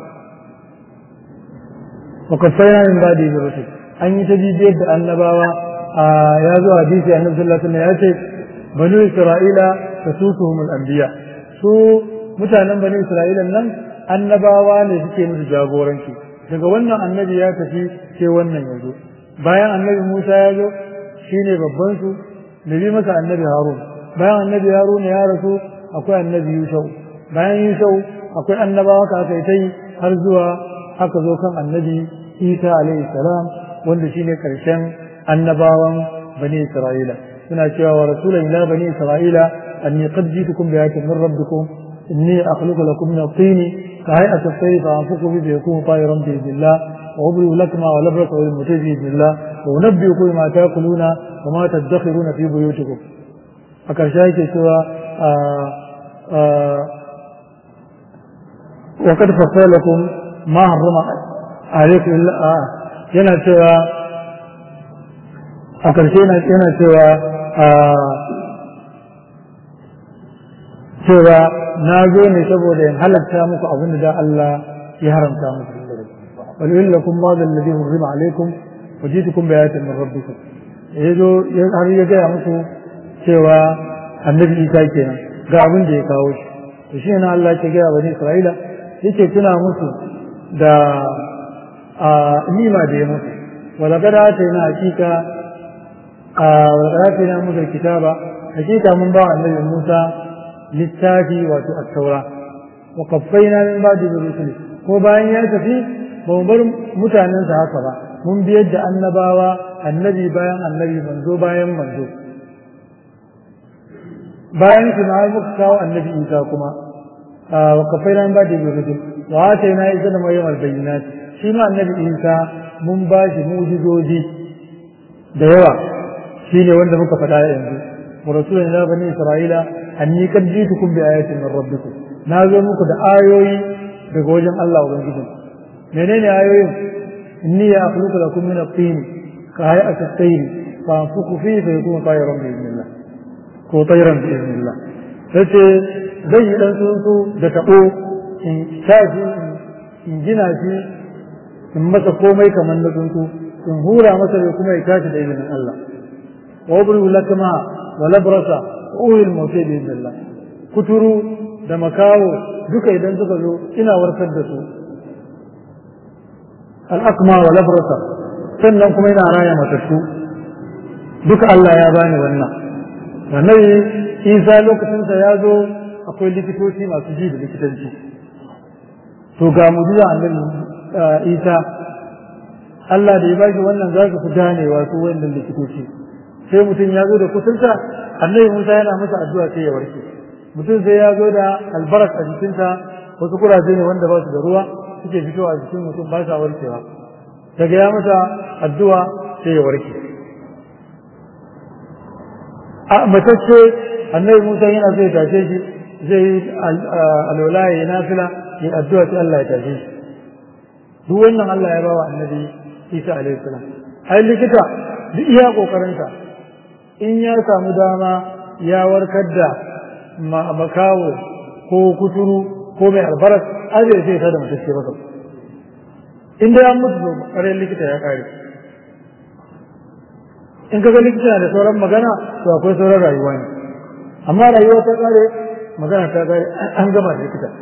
وقفينا من بعد الرسل an yi ta bibiyar da annabawa a ya zo hadisi annabi sallallahu alaihi wasallam ya ce banu isra'ila tasusuhumul anbiya su mutanen banu isra'ila nan annabawa ne suke musu jagoranci daga wannan annabi ya tafi sai wannan ya zo bayan annabi Musa ya zo shine babban su nabi masa annabi Harun bayan annabi Harun ya rasu akwai annabi Yusuf bayan Yusuf akwai annabawa ka aka yi har zuwa aka zo kan annabi Isa alaihi salam wanda shine karshen annabawan bani Isra'ila suna cewa wa rasulan ila bani Isra'ila anni qad jitukum bi ayatin min rabbikum inni akhluqu lakum min at-tin ka hay'ati at-tayr fa anfuqu bihi yakunu tayran bi idhnillah wa ubri'u lakum wa labraka wa al-mutaji bi idhnillah wa unabbi'ukum bima ta'kuluna wa ma tadakhiruna fi buyutikum akarshe yake cewa wa qad fassala lakum ma harrama alaykum illa yana cewa a ƙarshe yana cewa cewa na zo ne saboda in halatta muku abin da Allah ya haramta muku wal illakum ma dal ladhi hurrima alaykum wajitukum bi ayatin min rabbikum yazo har ya ga muku cewa annabi Isa kenan ga abin da ya kawo shi to shi ne Allah ya ga bani Isra'ila yake tuna musu da nima da ya mutu wala gada ta yana hakika a wala ta yana musu kitaba hakika mun ba annabi Musa littafi wato at-taura wa qaffayna min ba'di rusul ko bayan ya tafi ba mu bar mutanen sa haka ba mun biyar da annabawa annabi bayan annabi manzo bayan manzo bayan shi na muka kawo annabi Isa kuma wa qaffayna min ba'di rusul wa atayna Isa da Maryam al-bayyinat shi ma annabi Isa mun ba shi mu'jizoji da yawa shine wanda muka faɗa yanzu wa rasulun ila bani isra'ila anni qad jitukum bi ayatin min rabbikum na zo muku da ayoyi daga wajen Allah ubangiji menene ayoyin inni akhluqu lakum min at-tin ka hay'ati at-tayr fa anfuku fihi fa yakunu tayran bi idhnillah ko tayran bi idhnillah sai zai yi dan tsuntsu da tabo in tashi in gina shi in masa komai kamar na tsuntsu in hura masa da kuma ya tashi da izinin Allah wa ubru lakama wa labrasa wa uhil mawti bi idhnillah kuturu da makawo duka idan suka zo ina warkar da su al-aqma wa labrasa sannan kuma ina raya matattu duka Allah ya bani wannan wannan Isa lokacin sa ya zo akwai likitoci masu ji da likitanci to ga mujiza annabi Isa Allah da ya baki wannan za ku gane wato wannan likitoci sai mutum ya zo da kusurta annabi Musa yana masa addu'a sai ya warke mutum sai ya zo da albarak a jikinsa wasu kuraje ne wanda ba su da ruwa suke fitowa a jikin mutum ba sa warkewa daga ya masa addu'a sai ya warke a matacce annabi Musa yana so ya tashe shi zai alwala ya nafila ya addu'a sai Allah ya tashe shi duk wannan Allah ya bawa annabi Isa alaihi salam ai likita duk iya kokarinsa in ya samu dama ya warkar da makawo ko kuturu ko mai albaras ai bai sai ta da mutacce ba in dai an mutu ƙarar likita ya kare in kaga likita da sauran magana to akwai sauran rayuwa ne amma rayuwa ta kare magana ta kare an gama da likita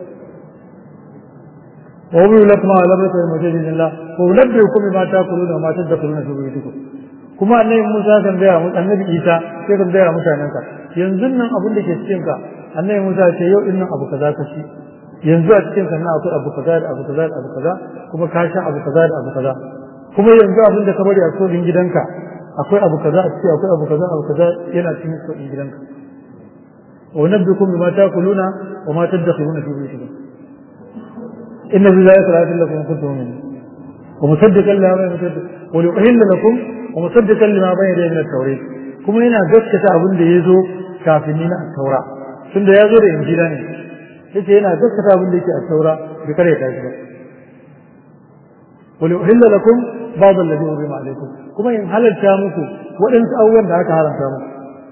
وأبي لكم على بركة المجيد بإذن الله وأنبئكم بما تأكلون وما تدخلون في بيوتكم كما أن موسى كان بيها النبي عيسى كان بيها متعننك ينزلن أبو لك يسكنك أن موسى شيء إن أبو كذا كشي ينزل أتكنك أن أقول أبو كذا أبو كذا أبو كذا كما كاشا أبو كذا أبو كذا كما ينزل أبو لك كبري أقول إن جدنك أقول أبو كذا أتكي أقول أبو كذا أبو كذا ينأتي نسكو إن جدنك وأنبئكم بما تأكلون وما تدخلون في بيوتكم إن في ذلك لآيات لكم إن كنتم مؤمنين ومصدقا لما بين يديه ولأحل لكم ومصدقا لما بين يديه من التوراة كما هنا gaskata abin da yazo kafin ni na taura tunda yazo da injila ne yace yana gaskata abin da yake a taura bi kare ta shi ba ولأحل لكم بعض الذي حرم عليكم kuma in halarta muku waɗansu abubuwan da aka haramta muku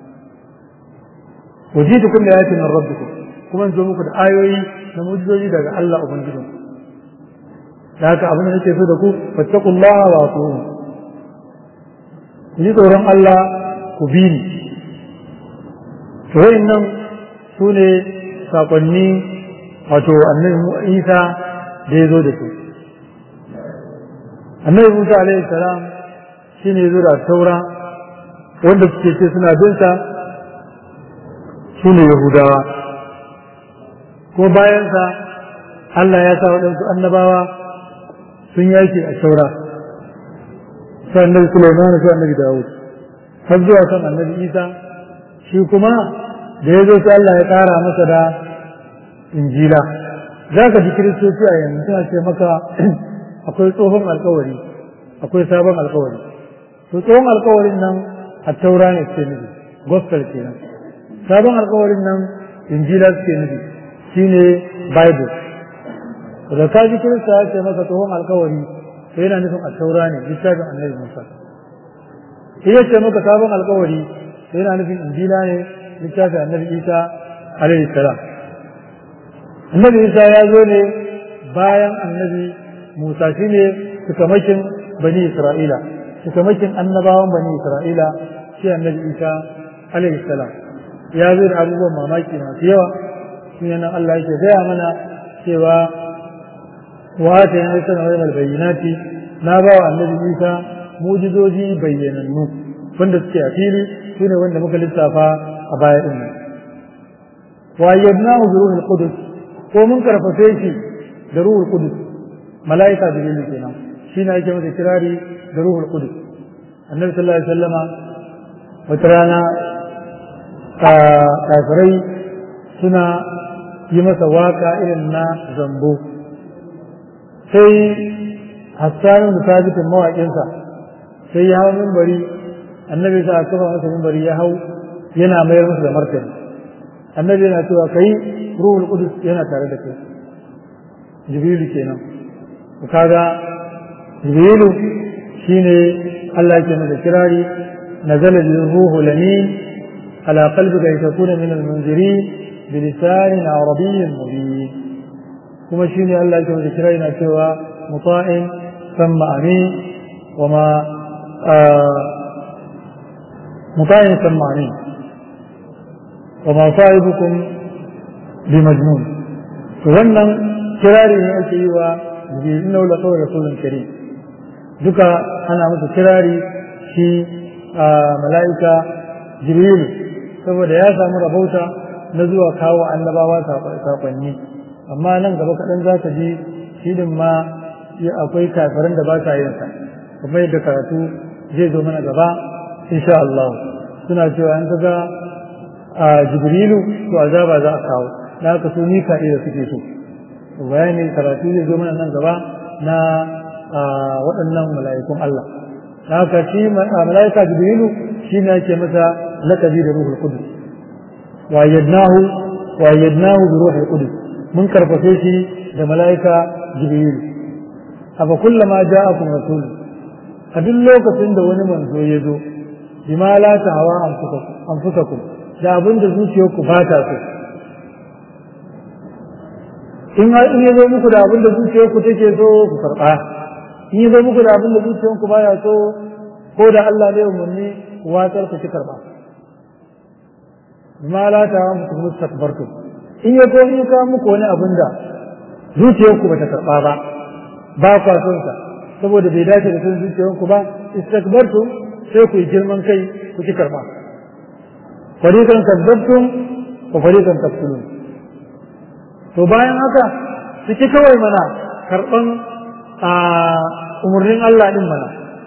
wajitukum la ayatin min rabbikum kuma in zo muku da ayoyi na mu'jizoji daga Allah ubangijin da haka abin da nake so da ku fattaqullaha wa atiun ku ji tsoron Allah ku bi ni to wayannan sune sakonni wato annabi Isa da ya zo da su annabi Musa alaihi salam shine ya zo da taura wanda suke ce suna bin sa sune yahudawa ko bayan sa Allah ya sa waɗansu annabawa sun yake a taura sai annabi Sulaiman sai annabi Dawud har zuwa kan annabi Isa shi kuma da ya zo sai Allah ya ƙara masa da injila za ka ji kiristoci a yanzu suna ce maka akwai tsohon alkawari akwai sabon alkawari to tsohon alkawarin nan a taura ne suke nufi gospel kenan sabon alkawarin nan injila suke nufi shine bible da ka ji kirista ya ce maka tsohon alkawari to yana nufin a taura ne littafin annabi Musa iya ce maka sabon alkawari to yana nufin injila ne littafin annabi Isa alaihi salam annabi Isa ya zo ne bayan annabi Musa shi ne tukamakin bani Isra'ila tukamakin annabawan bani Isra'ila shi annabi Isa alaihi salam ya zo da abubuwan mamaki masu yawa shi ne nan Allah yake gaya mana cewa wa ta yana isa na wayar bayyanati na ba wa annabi Isa mujizoji bayyanannu wanda suke a fili su ne wanda muka lissafa a baya din nan wa yadnahu bi ruhil qudus ko mun karfafe shi da ruhul qudus malaika jibril kenan shi ne yake masa kirari da ruhul qudus annabi sallallahu alaihi wasallama wata rana kafirai suna yi masa waka irin na zambo sai Hassan da sabitin mawaƙinsa sai ya hau mimbari annabi sa kafa masa mimbari ya hau yana mayar masa da martani annabi yana cewa kai ruhul qudus yana tare da kai jibrilu kenan kaga jibrilu shine Allah yake masa kirari nazala ruhul amin ala qalbika litakuna min al-munzirin bilisanin arabiyyin mubin kuma shine Allah yake masa kirari na cewa muta'in thumma amin wama muta'in thumma amin wama sahibukum bimajnun to wannan kirari ne ake yi wa innahu la qawlu rasulun karim duka ana masa kirari shi mala'ika jibril saboda ya samu rabauta na zuwa kawo annabawa sakonni amma nan gaba kaɗan za ka ji shi din ma akwai kafirin da ba sa yin sa kuma yadda karatu zai zo mana gaba insha Allah suna cewa an ga jibrilu to azaba za a kawo da haka su mika'ila suke so bayani karatu zai zo mana nan gaba na waɗannan mala'ikun Allah da haka shi mala'ika jibrilu shi ne ake masa lakabi da ruhul qudus wa yadnahu wa yadnahu bi ruhul qudus mun karfafe shi da mala'ika jibrilu afa kullama ja'akum rasul a duk lokacin da wani manzo ya zo bima la tahawa anfusakum da abin da zuciyarku ba ta so in in ya zo muku da abin da zuciyarku take so ku karɓa in ya zo muku da abin da zuciyarku ba ya so ko da Allah ne umarni ku watsar ku ci karɓa bima la tahawa anfusakum mustakbartum in ya zo in ka muku wani abin da zuciyarku ba ta karɓa ba ba kwa son sa saboda bai dace da son zuciyarku ba istakbartum sai ku yi girman kai ku ci karɓa fariqan kadzabtum wa fariqan taqtulun to bayan haka suke kawai mana karban a umurnin Allah din mana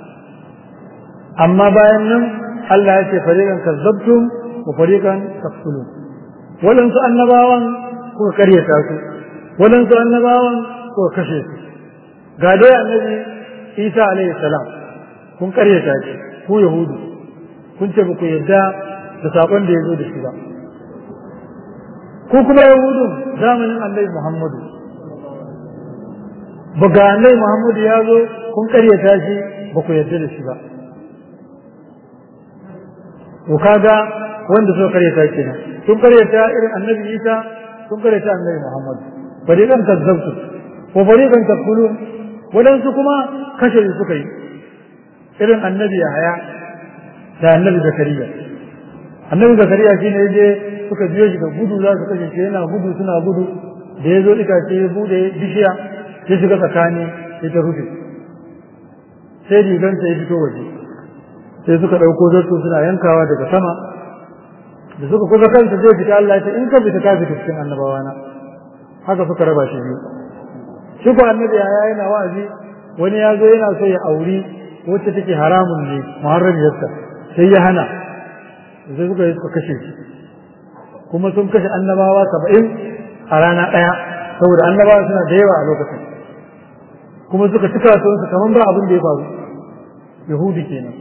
amma bayan nan Allah ya ce fariqan kadzabtum wa fariqan taqtulun walansu annabawan kuka karyata su walansu annabawan kuka kashe su ga dai annabi Isa alaihi salam kun karyata shi ku yahudu kun ce ba ku yarda da sakon da ya zo da shi ba ko kuma yahudu zamanin annabi Muhammadu ba ga annabi Muhammadu ya zo kun karyata shi ba ku yarda da shi ba to kaga wanda suka karyata kenan sun karyata irin annabi Isa sun karyata annabi Muhammad fariqan kazzabtu wa fariqan taqulun wadansu kuma kashe suka yi irin annabi Yahaya da annabi Zakariya annabi Zakariya shine yaje suka biyo shi da gudu za su kashe shi yana gudu suna gudu da yazo itace ya bude bishiya ya shiga tsakani ya ta rufe sai rigan sai fito waje sai suka dauko zarto suna yankawa daga sama da suka kusa kansa zai fita Allah ya ce in ka fita ka fita cikin annabawa na haka suka raba shi biyu shi ko annabi ya yana wa'azi wani ya zo yana so ya auri wacce take haramun ne muharramiyarsa sai ya hana sai suka yi suka kashe shi kuma sun kashe annabawa saba'in a rana ɗaya saboda annabawa suna da yawa a lokacin kuma suka cika su kamar ba abin da ya faru yahudi kenan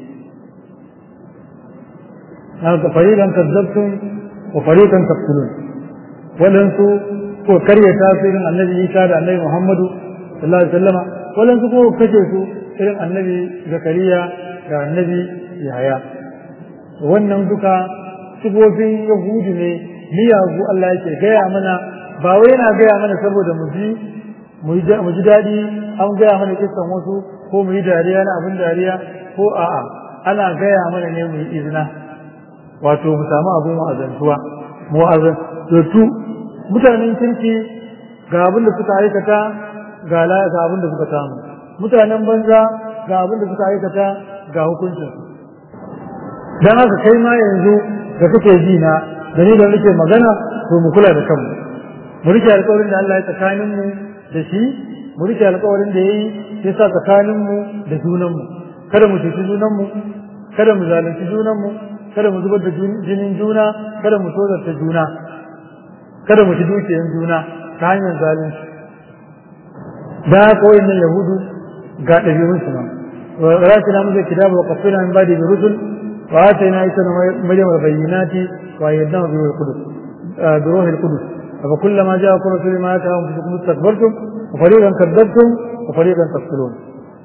haka fariqan kazzabtum wa fariqan taqtulun walansu ko karyata su irin annabi Isa da annabi Muhammadu sallallahu alaihi wasallama walansu ko kace su irin annabi Zakariya da annabi Yahaya wannan duka sifofin yahudi ne miyagu Allah yake gaya mana ba wai yana gaya mana saboda mu ji mu ji daɗi an gaya mana kissan wasu ko mu yi dariya na abin dariya ko a'a ana gaya mana ne mu yi izina wato mu samu abin wa'azantuwa mu wa'azantu mutanen kirki ga abin da suka aikata ga ga abin da suka samu mutanen banza ga abin da suka aikata ga hukuncin dan haka kai ma yanzu da kake ji na da ni da nake magana to mu kula da kanmu mu rike alƙawarin da Allah ya tsakanin mu da shi mu rike alƙawarin da yayi ya sa tsakanin mu da junan mu kada mu cuci junan mu kada mu zalunci junan mu kada mu zubar da jinin juna kada mu tozarta juna kada mu ci dukiyan juna ta hanyar zalunci da koyi nan yahudu ga ɗabi'un su nan wa ratina mu zai kitabu wa qafina min ba'di bi rusul wa atayna isa maryam al-bayyinati wa ayyadnahu bi ruhil qudus bi ruhil qudus fa kullama ja'akum rasulun ma ta'am fikum istakbartum wa fariqan kadzabtum wa fariqan taqtulun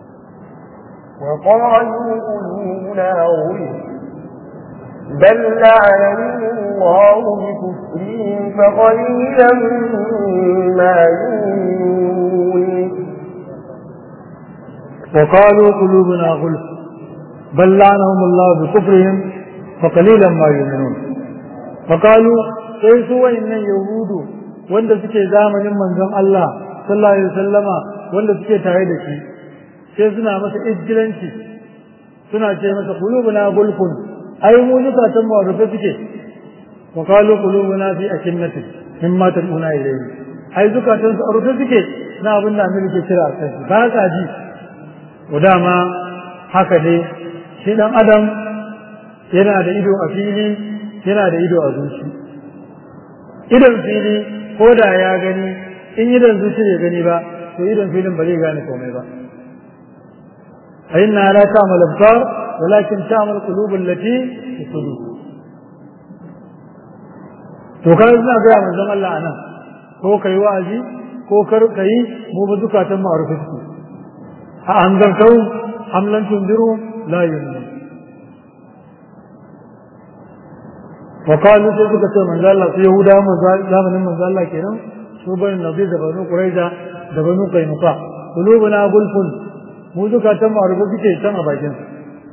وقالوا قلوبنا غلف بل لعنهم الله بكفرهم فقليلا ما يؤمنون وقالوا قلوبنا غلف بل لعنهم الله بكفرهم فقليلا ما يؤمنون وقالوا sai su wayannan yahudu wanda suke zamanin manzon Allah sallallahu alaihi wasallama wanda suke tare da shi sai suna masa ijjilanci suna ce masa qulubuna gulfun ai mu zukatan mu rufe suke wa qalu qulubuna fi akinnati mimma tad'una ilayhi ai zukatan su rufe suke na abin da annabi ke kira kai ba ka ji to dama haka ne shi dan adam yana da ido a fili yana da ido a zuci idan fili ko da ya gani in idan zuci bai gani ba to idan filin ba zai gane komai ba أئنها لا تعمل الأبصار ولكن تعمل القلوب التي في الصدور to kai suna gaya manzon Allah anan ko kai wa'azi ko kar kai mu ba zukatan mu a rufe su a an zartau amlan tundiru la yu'minu wa qalu sai suka ce manzon Allah sai Yahuda zamanin manzon Allah kenan su bani nabi da banu Quraiza da banu Qainuqa qulubuna gulfun mu zukatan mu a rufe suke can a bakin su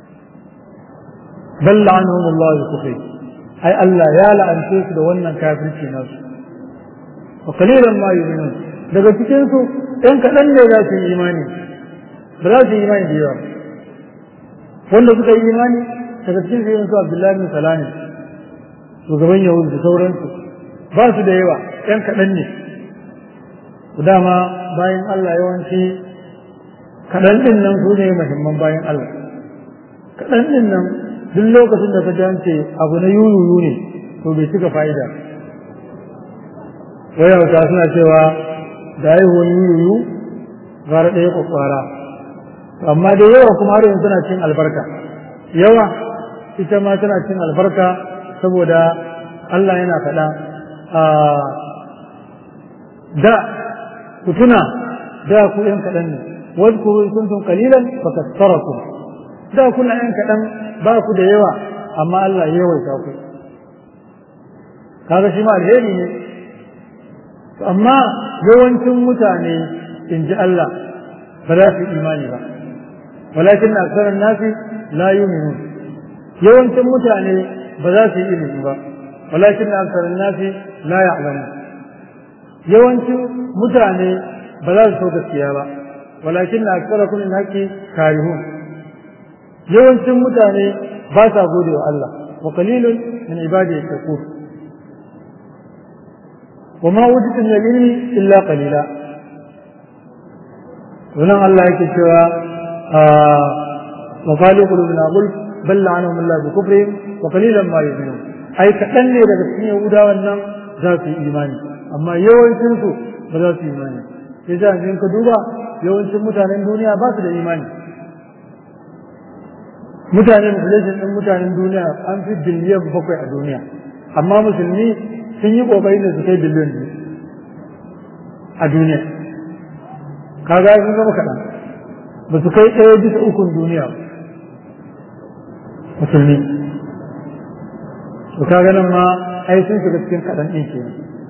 bal la'anahum Allah bi kufri ai Allah ya la'ance su da wannan kafirci nasu wa qalilan ma yu'minun daga cikin su ɗan kaɗan ne za su yi imani ba za su yi imani da yawa wanda suka yi imani daga cikin su yin su Abdullahi bin Salam shugaban Yahudu da sauransu ba su da yawa ɗan kaɗan ne dama bayan Allah yawanci kaɗan ɗin nan su ne muhimman bayan Allah kaɗan ɗin nan duk lokacin da ka jance abu na yuyuyu ne to bai cika fa'ida wai hausa suna cewa da haihuwar yuyuyu gara ɗaya kwakwara amma da yawa kuma har yanzu tana cin albarka yawa ita ma tana cin albarka saboda Allah yana faɗa da ku tuna da ku ɗan kaɗan ne واذكروا إن كنتم قليلا فكثركم da kuna yan kaɗan ba ku da yawa amma Allah ya yawaita ku kaga shi ma alheri ne amma yawancin mutane in ji Allah ba za su imani ba walakin aksaran nasi la yu'minun yawancin mutane ba za su yi ilimi ba walakin aksaran nasi la ya'lamun yawancin mutane ba za su so gaskiya ba walakin aksarakum lil haqqi karihun yawancin mutane ba sa gode wa Allah wa qalilun min ibadihi shakur wa ma wujidu min al-ilmi illa qalila wannan Allah yake cewa wa qalu qulubuna ghulf bal la'anahum Allah bi kufrihim wa qalilan ma yu'minun ai kadan ne daga cikin yahudawan nan za su yi imani amma yawancin su ba za su yi imani sai da in ka duba yawancin mutanen duniya ba su da imani mutanen population din mutanen duniya an fi biliyan bakwai a duniya amma musulmi sun yi kokari da su kai biliyan biyu a duniya kaga sun zama kaɗan ba su kai ɗaya bisa ukun duniya musulmi to kaga nan ma ai sun shiga cikin kaɗan ɗin ke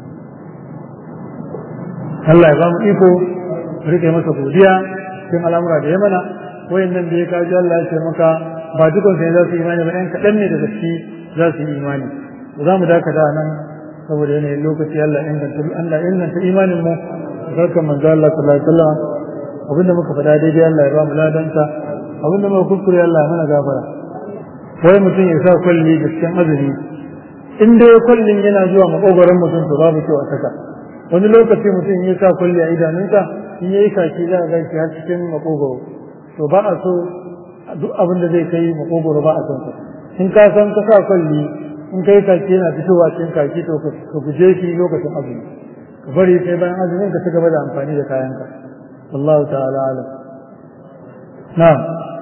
Allah ya ba mu iko rike masa godiya cikin al'amura da ya mana wayannan da ya kaji Allah ya ce maka ba dukkan sai za su yi imani ba ɗan kaɗan ne da gaske za su yi imani za mu dakata nan saboda yanayin lokaci Allah inganta Allah inganta imanin mu barkan manzo Allah sallallahu alaihi wasallam abinda muka faɗa daidai Allah ya ba mu ladanta abinda muka kuskure Allah ya mana gafara wai mutum ya sa kwalli da cikin azumi in dai kwallin yana zuwa makogoron mutum to babu kyau a saka wani lokaci mutum ya sa kwalli a idanunsa in yayi kaki za a ganshi har cikin makogoro to ba a so duk abin da zai kai makogoro ba a son sa in ka san ka sa kwalli in kai kaki yana fitowa cikin kaki to ka guje shi lokacin azumi ka bari sai bayan azumin ka ci gaba da amfani da kayanka wallahu ta'ala alam na'am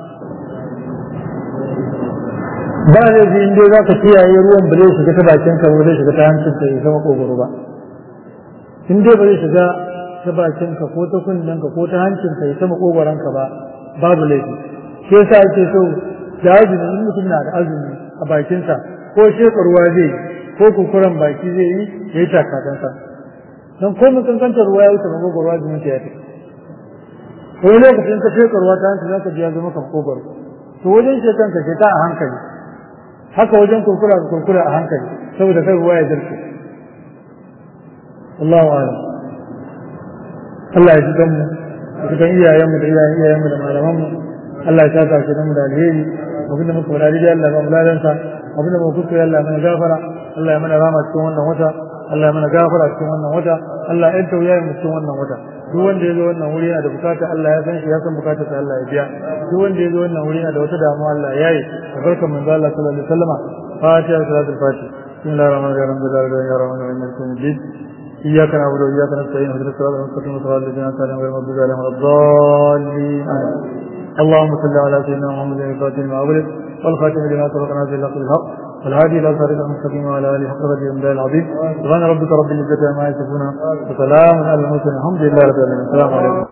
ba ne zai inda za ka kiyaye ruwan ba zai shiga ta bakin ka ba zai shiga ta hancin ka ya zama kogoro ba in dai ba zai shiga ta bakin ka ko ta kunnen ka ko ta hancin ka ya zama kogoron ka ba babu laifi shi yasa ake so da azumi in mutum na da azumi a bakinsa ko shekarwa zai ko kukuran baki zai yi ya yi takatansa don ko mun kankantar ruwa ya wuce makogoro azumin ta ya fi wani lokacin ka shekarwa ta hanci za ka ji ya zama kan kogoro to wajen shekan ka sheka a hankali haka wajen kurkura ka kurkura a hankali saboda kai ruwa ya zarce Allahu a'lam Allah ya ji kanmu ya ji kan iyayenmu da iyayen iyayenmu da malamanmu Allah ya saka shi mu da alheri abinda muka faɗa dai Allah ya ba mu ladansa abinda muka kuskure Allah ya mana gafara Allah ya mana rama cikin wannan wata Allah ya mana gafara cikin wannan wata Allah ya tauya mu cikin wannan wata duk wanda ya zo wannan wuri yana da bukata Allah ya san shi ya san bukatar sa Allah ya biya duk wanda ya zo wannan wuri yana da wata damuwa Allah ya yi barkan manzo Allah sallallahu alaihi wasallam fatiha salatul fatih bismillahir rahmanir rahim alhamdulillahi rabbil alamin iyyaka na'budu wa iyyaka nasta'in ihdinas siratal mustaqim siratal ladzina an'amta alaihim ghayril maghdubi alaihim waladdallin اللهم صل على سيدنا محمد الفاتح لما أغلق والخاتم لما سبق نازل الحق بالحق والهادي إلى صراط المستقيم وعلى آله حق قدره ومقداره العظيم سبحان ربك رب العزة عما يصفون وسلام على المرسلين الحمد لله رب العالمين السلام عليكم